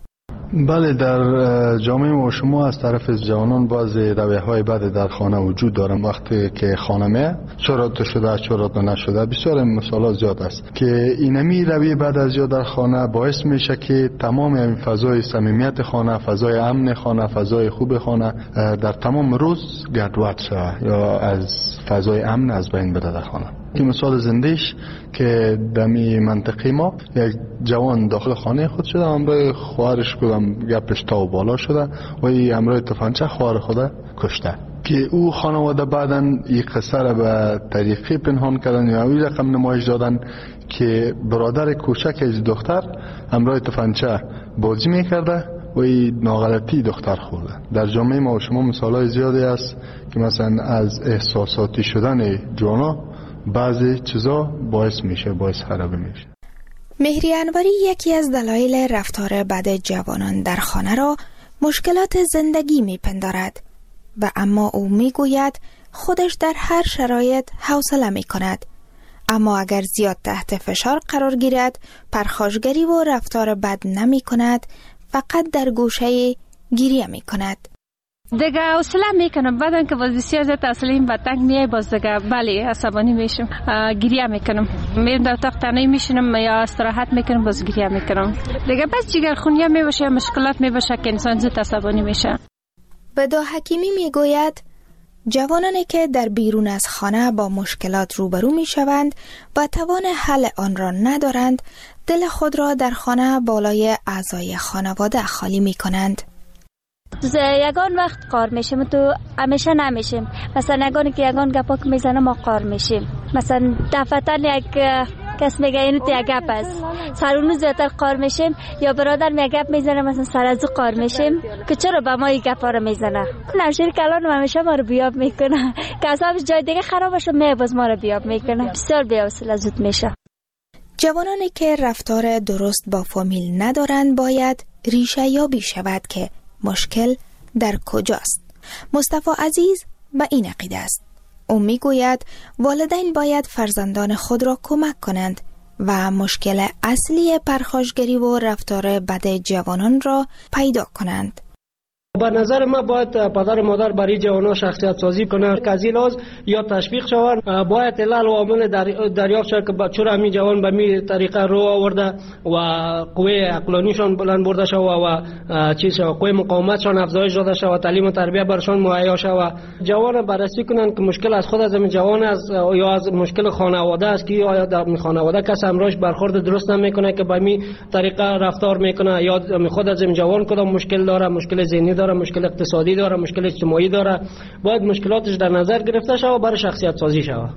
بله، در جامعه ما شما از طرف جوانان بعضی رویه‌های بد در خانه وجود دارن. وقتی که خانه چرا تو شده چرا تو نشده، بسیار مثالات زیاد است که اینمی رویه بد از یا در خانه باعث میشه که تمام این فضای صمیمیت خانه، فضای امن خانه، فضای خوب خانه در تمام روز گردواد شود یا از فضای امن از بین بره در خانه. که مثال زندهش که دمی منطقه ما یک جوان داخل خانه خود شده، همراه خواهرش کدام گپش تا و بالا شده و همراه تفنگچه خواهر خود کشته که او خانواده بعداً این قصه را به طریقی پنهان کردن یا این رقم نمایش دادن که برادر کوچک از دختر همراه تفنگچه بازی میکرده و این ناغلطی دختر خورده. در جامعه ما و شما مثالای زیادی است که مثلا از احساساتی شدن جوانا بعضی چیزا باعث خرابی میشه. مهری انوری یکی از دلایل رفتار بد جوانان در خانه را مشکلات زندگی میپندارد و اما او میگوید خودش در هر شرایط حوصله میکند، اما اگر زیاد تحت فشار قرار گیرد پرخاشگری و رفتار بد نمی کند، فقط در گوشه گریه می کند. دیگه حوصله میکنم، بعدن که باز بسیار زیاد حوصله به تنگ میای، باز دیگه بله عصبانی میشم، گریه میکنم، میرم در اتاق تنهایی میشینم یا استراحت میکنم، باز گریه میکنم. دیگه بس جگرخونی میباشه، مشکلات میباشه که انسان زود عصبانی میشه. بدا حکیمی میگوید جوانانی که در بیرون از خانه با مشکلات روبرو میشوند و توان حل آن را ندارند، دل خود را در خانه بالای اعضای خانواده خالی میکنند. یگان وقت قار میشیم تو همیشه نمیشیم، مثلا یگان گپا که میزنه ما قار میشیم، مثلا دفتر یک کس میگه اینو تو یک گپ است سرونو زیادتر قار میشیم، یا برادر می گپ میزنه مثلا سر از قار میشیم که چرا به ما یک گپا رو میزنه. نمشیر کلان همیشه ما رو بیاب میکنه که اصابش جای دیگه خراب بشه باز ما رو بیاب میکنه، بسیار بی‌حوصله زود میشه. جوانانی که رفتار درست با فامیل ندارند باید ریشه یابی شود که مشکل در کجاست. مصطفی عزیز به این عقیده است. او میگوید والدین باید فرزندان خود را کمک کنند و مشکل اصلی پرخاشگری و رفتار بد جوانان را پیدا کنند. به نظر من باید پدر و مادر برای جوانان شخصیت سازی کنند که از این لحاظ یا تشویق شوند، باید علل و عوامل دریافت شود که چرا همین جوان به می طریقه رو آورده و قوه عقلانیشان بلند برده شود و قوه مقاومتشان افزایش داده شود، تعلیم و تربیت برشان مهیا شود. جوان بررسی کنند که مشکل از خود از همین جوان است یا از مشکل خانواده است که آیا در خانواده کس همراهش برخورد درست نمیکنه که به می طریقه رفتار میکنه، یا خود از همین جوان کدام مشکل داره، مشکل ذهنی داره، مشکل اقتصادی داره، مشکل اجتماعی داره، باید مشکلاتش در نظر گرفته شود و برای شخصیت سازی شود.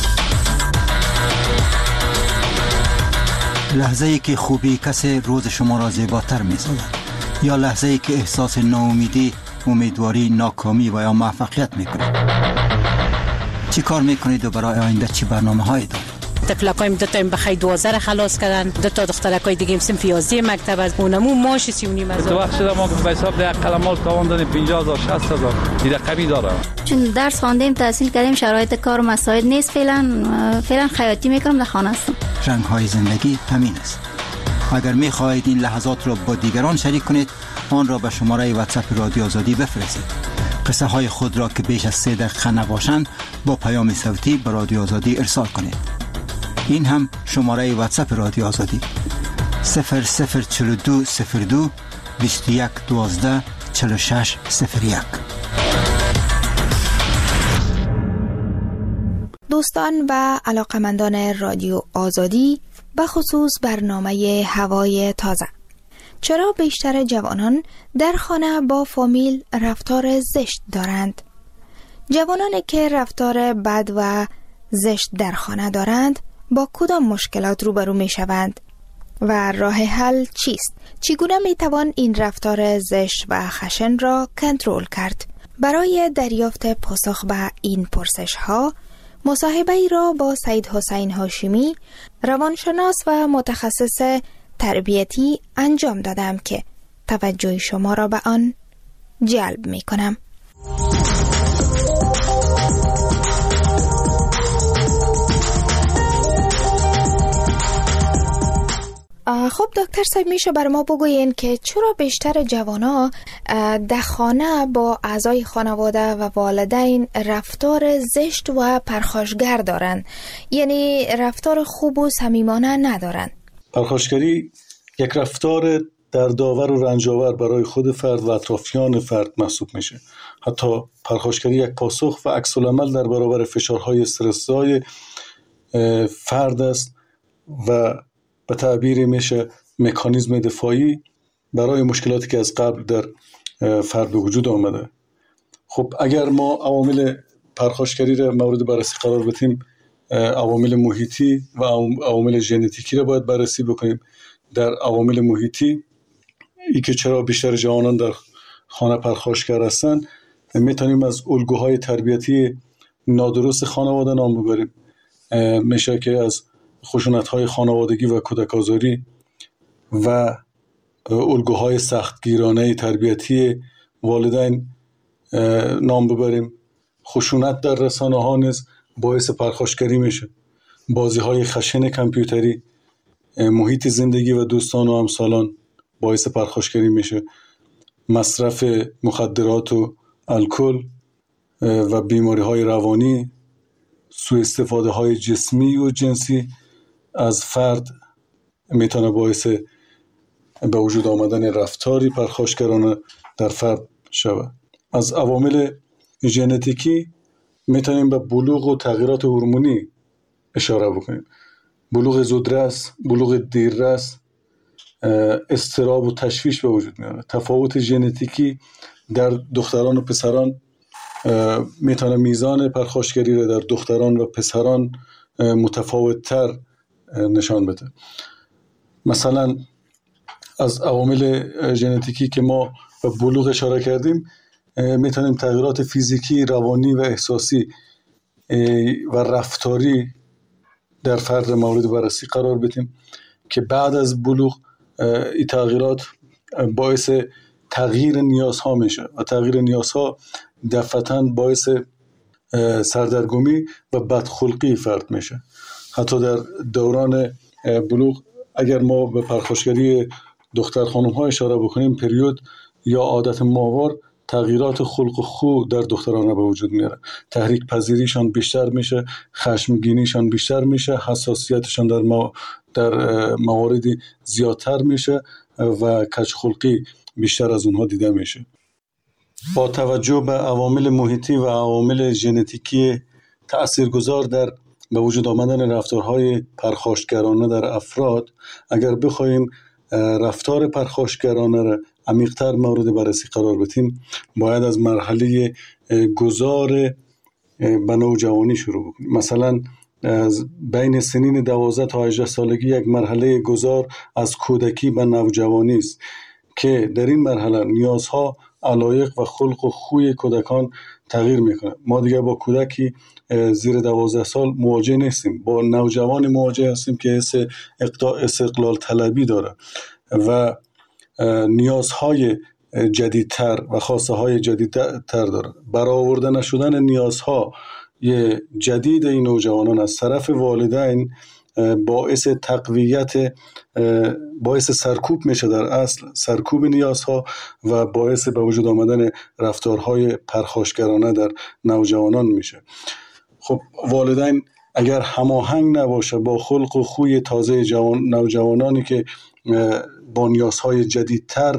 لحظه ای که خوبی کسی روز شما را زیباتر می‌سازد، یا لحظه ای که احساس ناامیدی، امیدواری، ناکامی و یا موفقیت می‌کنید. چی کار می‌کنید و برای آینده چی برنامه‌هایی دارید؟ تفلقایم دو تا بخای 12 خلاص کردن، دو تا دخترکای دیگه صنف 11 مکتب از اونمو ماش 39,000. تو وقت شده ما به حساب ده قلمال تاوان دادیم 50,000 60,000 این رقمی داره. چون درس خواندیم تحصیل کردیم شرایط کار مساعد نیست، فعلا خیاطی میکنم در خانه هستم. رنگ‌های زندگی همین است. اگر می‌خواهید این لحظات را با دیگران شریک کنید، آن را به شماره واتساپ رادیو آزادی بفرستید. قصه های خود را که بیش از 3 دقیقه نباشند با پیام صوتی به رادیو آزادی ارسال کنید. این هم شماره واتساپ رادیو آزادی 0042 02 21 12 46 01. دوستان و علاقمندان رادیو آزادی، به خصوص برنامه هوای تازه، چرا بیشتر جوانان در خانه با فامیل رفتار زشت دارند؟ جوانانی که رفتار بد و زشت در خانه دارند با کدام مشکلات روبرو می شوند و راه حل چیست؟ چگونه می توان این رفتار زشت و خشن را کنترل کرد؟ برای دریافت پاسخ به این پرسش ها مصاحبه ای را با سید حسین هاشمی، روانشناس و متخصص تربیتی انجام دادم که توجه شما را به آن جلب می کنم. خب دکتر صاحب، میشه بر ما بگوین که چرا بیشتر جوانا در خانه با اعضای خانواده و والدین رفتار زشت و پرخاشگر دارن، یعنی رفتار خوب و صمیمانه ندارن؟ پرخاشگری یک رفتار دردآور و رنجاور برای خود فرد و اطرافیان فرد محسوب میشه. حتی پرخاشگری یک پاسخ و عکس العمل در برابر فشارهای استرس‌زای فرد است و به تعبیر میشه مکانیزم دفاعی برای مشکلاتی که از قبل در فرد به وجود آمده. خب اگر ما عوامل پرخاشگری را مورد بررسی قرار بدیم، عوامل محیطی و عوامل ژنتیکی را باید بررسی بکنیم. در عوامل محیطی ای که چرا بیشتر جوانان در خانه پرخاشگر هستند، میتونیم از الگوهای تربیتی نادرست خانواده نام ببریم. میشه که از خشونت‌های خانوادگی و کودک‌آزاری و الگوهای سختگیرانه تربیتی والدین نام ببریم. خشونت در رسانه‌ها نیز باعث پرخاشگری میشه. بازی‌های خشن کامپیوتری، محیط زندگی و دوستان و همسالان باعث پرخاشگری میشه. مصرف مخدرات و الکل و بیماری‌های روانی، سوء استفاده‌های جسمی و جنسی از فرد میتونه باعث به وجود آمدن رفتاری پرخاشگرانه در فرد شود. از عوامل ژنتیکی میتونیم به بلوغ و تغییرات هورمونی اشاره بکنیم. بلوغ زودرس، بلوغ دیررس، اضطراب و تشویش به وجود میاره. تفاوت ژنتیکی در دختران و پسران میتونه میزان پرخاشگری را در دختران و پسران متفاوت‌تر نشان بده. مثلا از عوامل ژنتیکی که ما به بلوغ اشاره کردیم، میتونیم تغییرات فیزیکی، روانی و احساسی و رفتاری در فرد مورد بررسی قرار بدیم که بعد از بلوغ این تغییرات باعث تغییر نیازها میشه و تغییر نیازها دفعتاً باعث سردرگمی و بدخلقی فرد میشه. حتی در دوران بلوغ اگر ما به پرخاشگری دختر خانم ها اشاره بکنیم، پریود یا عادت ماهوار تغییرات خلق و خو در دختران به وجود میاره. تحریک پذیریشان بیشتر میشه، خشمگینیشان بیشتر میشه، حساسیتشان در مواردی زیادتر میشه و کجخلقی بیشتر از اونها دیده میشه. با توجه به عوامل محیطی و عوامل ژنتیکی تاثیرگذار در به وجود آمدن رفتارهای پرخاشگرانه در افراد، اگر بخوایم رفتار پرخاشگرانه را عمیق‌تر مورد بررسی قرار بدیم، باید از مرحله گذار به نوجوانی شروع بکنیم. مثلا از بین سنین 12 تا 18 سالگی یک مرحله گذار از کودکی به نوجوانی است که در این مرحله نیازها، علایق و خلق و خوی کودکان تغییر میکنه. ما دیگه با کودکی زیر 12 سال مواجه نیستیم، با نوجوان مواجه هستیم که استقلال طلبی داره و نیازهای جدیدتر و خواسته های جدیدتر داره. برآورده نشدن نیازهای جدید این نوجوانان از طرف والدین باعث تقویت، باعث سرکوب میشه، در اصل سرکوب نیازها و باعث به وجود آمدن رفتارهای پرخاشگرانه در نوجوانان میشه. خب والدین اگر هماهنگ نباشه با خلق و خوی تازه نوجوانانی که با نیازهای جدیدتر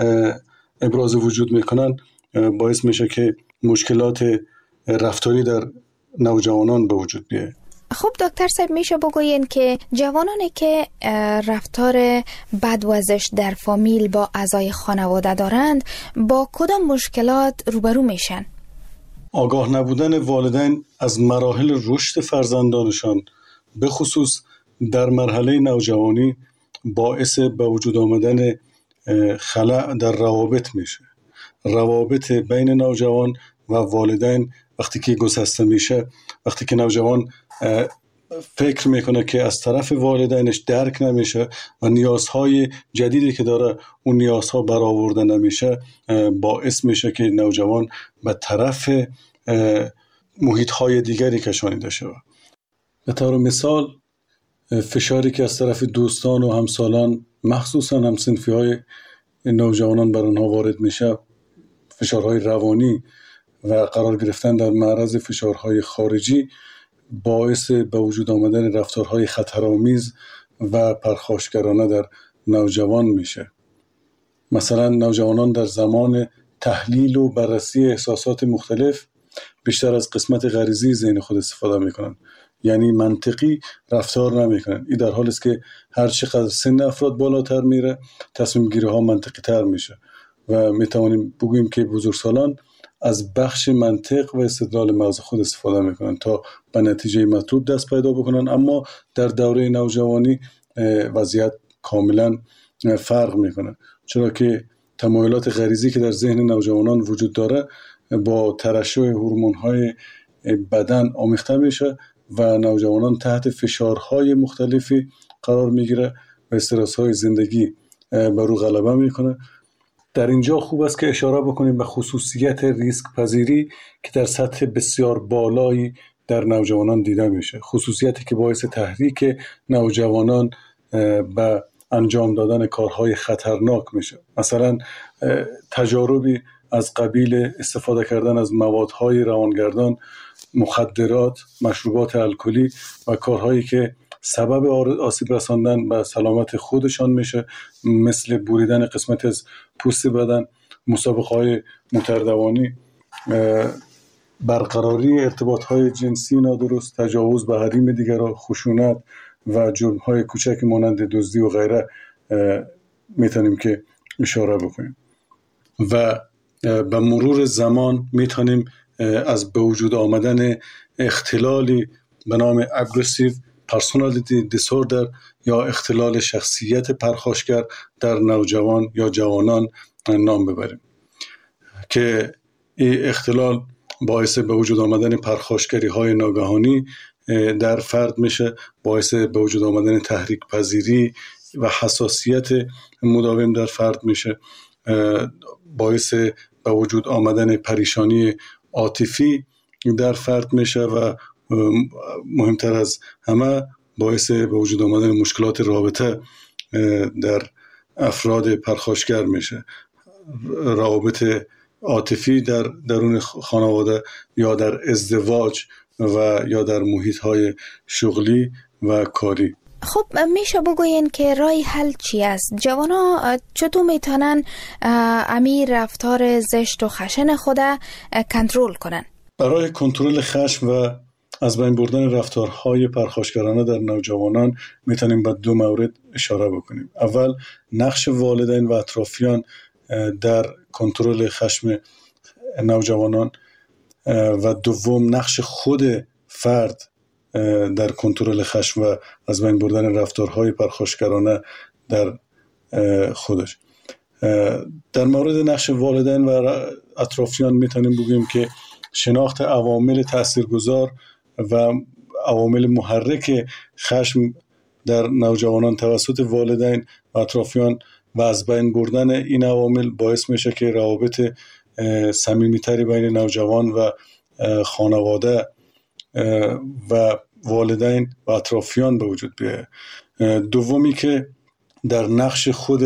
ابراز وجود میکنن، باعث میشه که مشکلات رفتاری در نوجوانان به وجود بیاید. خب دکتر صاحب، میشه بگوین که جوانانی که رفتار بدوزش در فامیل با اعضای خانواده دارند با کدام مشکلات روبرو میشن؟ آگاه نبودن والدین از مراحل رشد فرزندانشان به خصوص در مرحله نوجوانی باعث به وجود آمدن خلأ در روابط میشه. روابط بین نوجوان و والدین وقتی که گسسته میشه، وقتی که نوجوان فکر میکنه که از طرف والدینش درک نمیشه و نیازهای جدیدی که داره اون نیازها برآورده نمیشه، باعث میشه که نوجوان به طرف محیطهای دیگری کشانیده شود. به طور مثال فشاری که از طرف دوستان و همسالان، مخصوصا همسنفی های نوجوانان بر آنها وارد میشه، فشارهای روانی و قرار گرفتن در معرض فشارهای خارجی، باعث به وجود آمدن رفتارهای خطرآمیز و پرخاشگرانه در نوجوان میشه. مثلا نوجوانان در زمان تحلیل و بررسی احساسات مختلف بیشتر از قسمت غریزی ذهن خود استفاده میکنن، یعنی منطقی رفتار نمیکنن. این در حالی است که هر چقدر سن افراد بالاتر میره، تصمیم گیری ها منطقی تر میشه و میتوانیم بگوییم که بزرگسالان از بخش منطق و استدلال مغز خود استفاده میکنن تا به نتیجه مطلوب دست پیدا بکنن. اما در دوره نوجوانی وضعیت کاملا فرق میکنه، چرا که تمایلات غریزی که در ذهن نوجوانان وجود داره با ترشح هورمون‌های بدن آمیخته میشه و نوجوانان تحت فشارهای مختلفی قرار میگیره و استرس‌های زندگی بر او غلبه میکنه. در اینجا خوب است که اشاره بکنیم به خصوصیت ریسک پذیری که در سطح بسیار بالایی در نوجوانان دیده میشه، خصوصیتی که باعث تحریک نوجوانان به انجام دادن کارهای خطرناک میشه. مثلا تجاربی از قبیل استفاده کردن از موادهای روانگردان، مخدرات، مشروبات الکلی و کارهایی که سبب آسیب رساندن به سلامت خودشان میشه، مثل بریدن قسمت از پوست بدن، مسابقه‌های متردوانی، برقراری ارتباطهای جنسی نادرست، تجاوز به حریم دیگران، خشونت و جرم‌های کوچک مانند دزدی و غیره میتونیم که اشاره بکنیم. و به مرور زمان میتونیم از به وجود آمدن اختلالی به نام Aggressive Personality Disorder یا اختلال شخصیت پرخاشگر در نوجوان یا جوانان نام ببریم که این اختلال باعث به وجود آمدن پرخاشگری های ناگهانی در فرد میشه، باعث به وجود آمدن تحریک پذیری و حساسیت مداوم در فرد میشه، باعث به وجود آمدن پریشانی عاطفی در فرد میشه و مهمتر از همه باعث به وجود آمدن مشکلات رابطه در افراد پرخاشگر میشه، روابط عاطفی در درون خانواده یا در ازدواج و یا در محیط‌های شغلی و کاری. خب میشه بگوین که راه حل چی است؟ جوانا چطور میتونن امیر رفتار زشت و خشن خود کنترل کنن؟ برای کنترل خشم و از بین بردن رفتارهای پرخاشگرانه در نوجوانان میتونیم به دو مورد اشاره بکنیم. اول نقش والدین و اطرافیان در کنترل خشم نوجوانان و دوم نقش خود فرد در کنترل خشم و از بین بردن رفتارهای پرخاشگرانه در خودش. در مورد نقش والدین و اطرافیان میتونیم بگیم که شناخت عوامل تاثیرگذار و عوامل محرک خشم در نوجوانان توسط والدین و اطرافیان و از بین بردن این عوامل باعث میشه که روابط صمیمیتری بین نوجوان و خانواده و والدین و اطرافیان به وجود بیاید. دومی که در نقش خود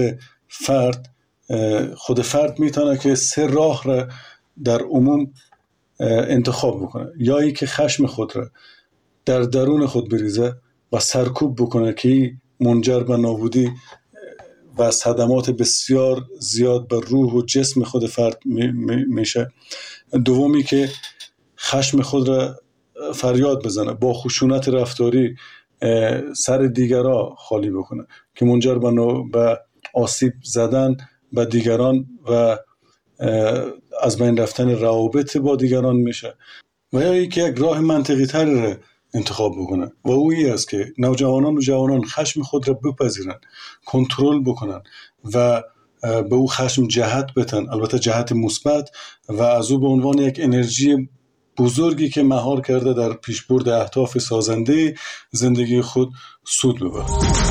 فرد میتونه که سه راه را در عموم انتخاب بکنه، یا ای که خشم خود را در درون خود بریزه و سرکوب بکنه که منجر به نابودی و صدمات بسیار زیاد به روح و جسم خود فرد میشه. دومی که خشم خود را فریاد بزنه، با خشونت رفتاری سر دیگران خالی بکنه که منجر به آسیب زدن به دیگران و از بین رفتن روابط با دیگران میشه. و یا ای که یک راه منطقی تری را انتخاب بکنن و اویی است که نوجوانان و جوانان خشم خود را بپذیرن، کنترل بکنن و به او خشم جهت بدن، البته جهت مثبت، و از او به عنوان یک انرژی بزرگی که مهار کرده در پیشبرد اهداف سازنده زندگی خود سود ببرد.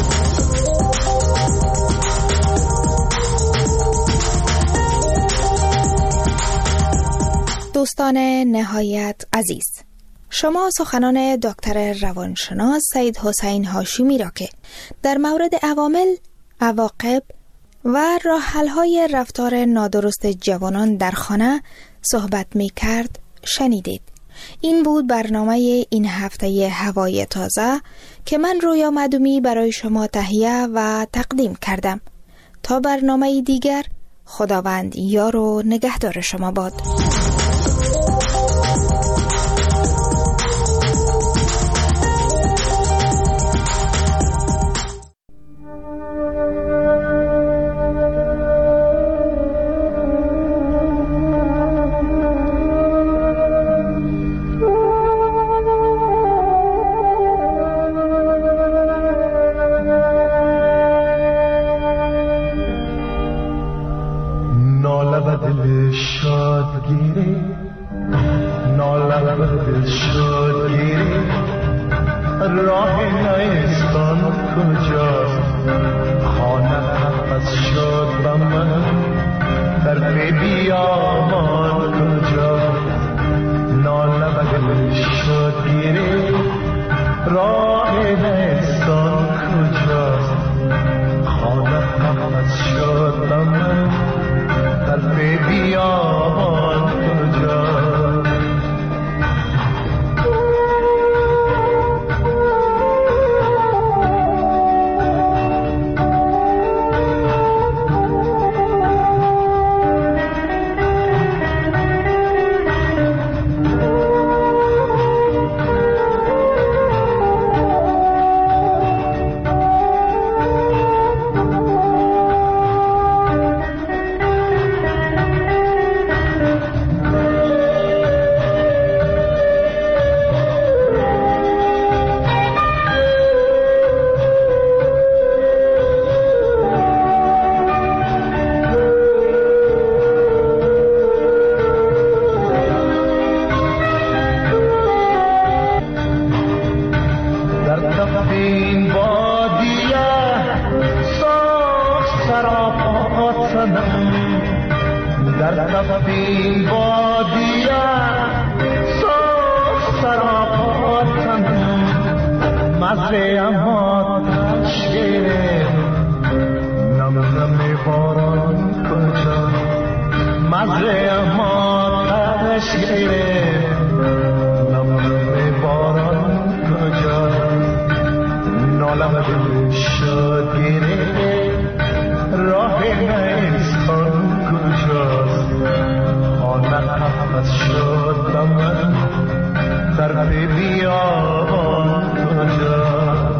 دوستان نهایت عزیز، شما سخنان دکتر روانشناس سید حسین هاشمی را که در مورد عوامل، عواقب و راه حل‌های رفتار نادرست جوانان در خانه صحبت می‌کرد شنیدید. این بود برنامه این هفته هوای تازه که من رویا معدومی برای شما تهیه و تقدیم کردم. تا برنامه دیگر، خداوند یار و نگهدار شما باد. زنم در تفین بادیه صاف سراپاتم مزه اما تشگیره نم نم باران کجا مزه اما تشگیره نم نم باران کجا نالم دل شد گیره راه نیستان کجاست خانه نفس شد من در بیابان کجاست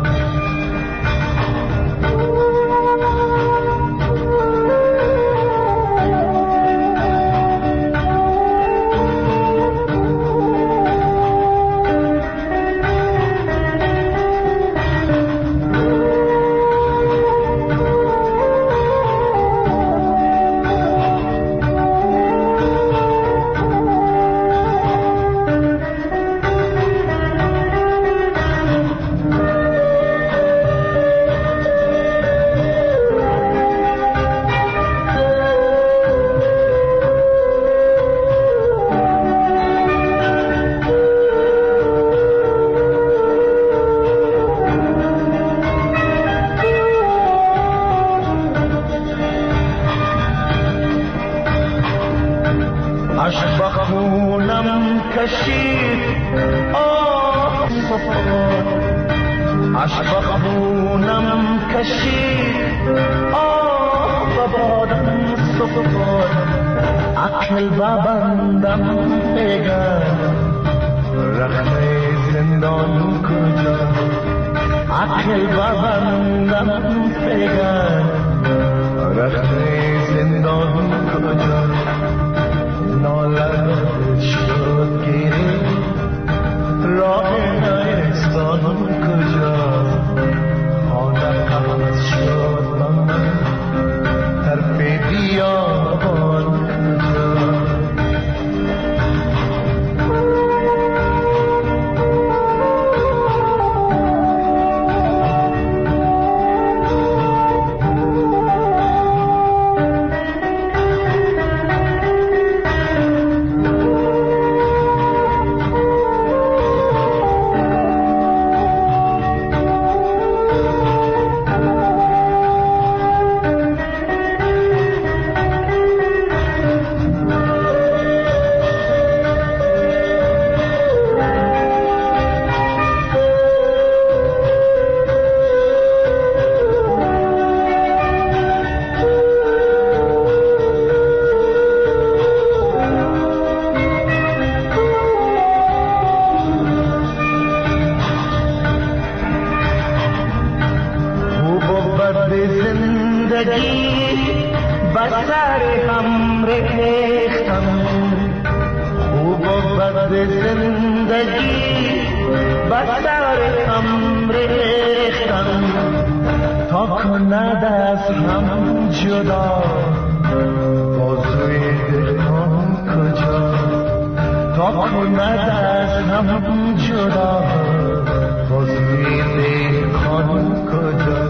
جدا بازوی دل خان کجا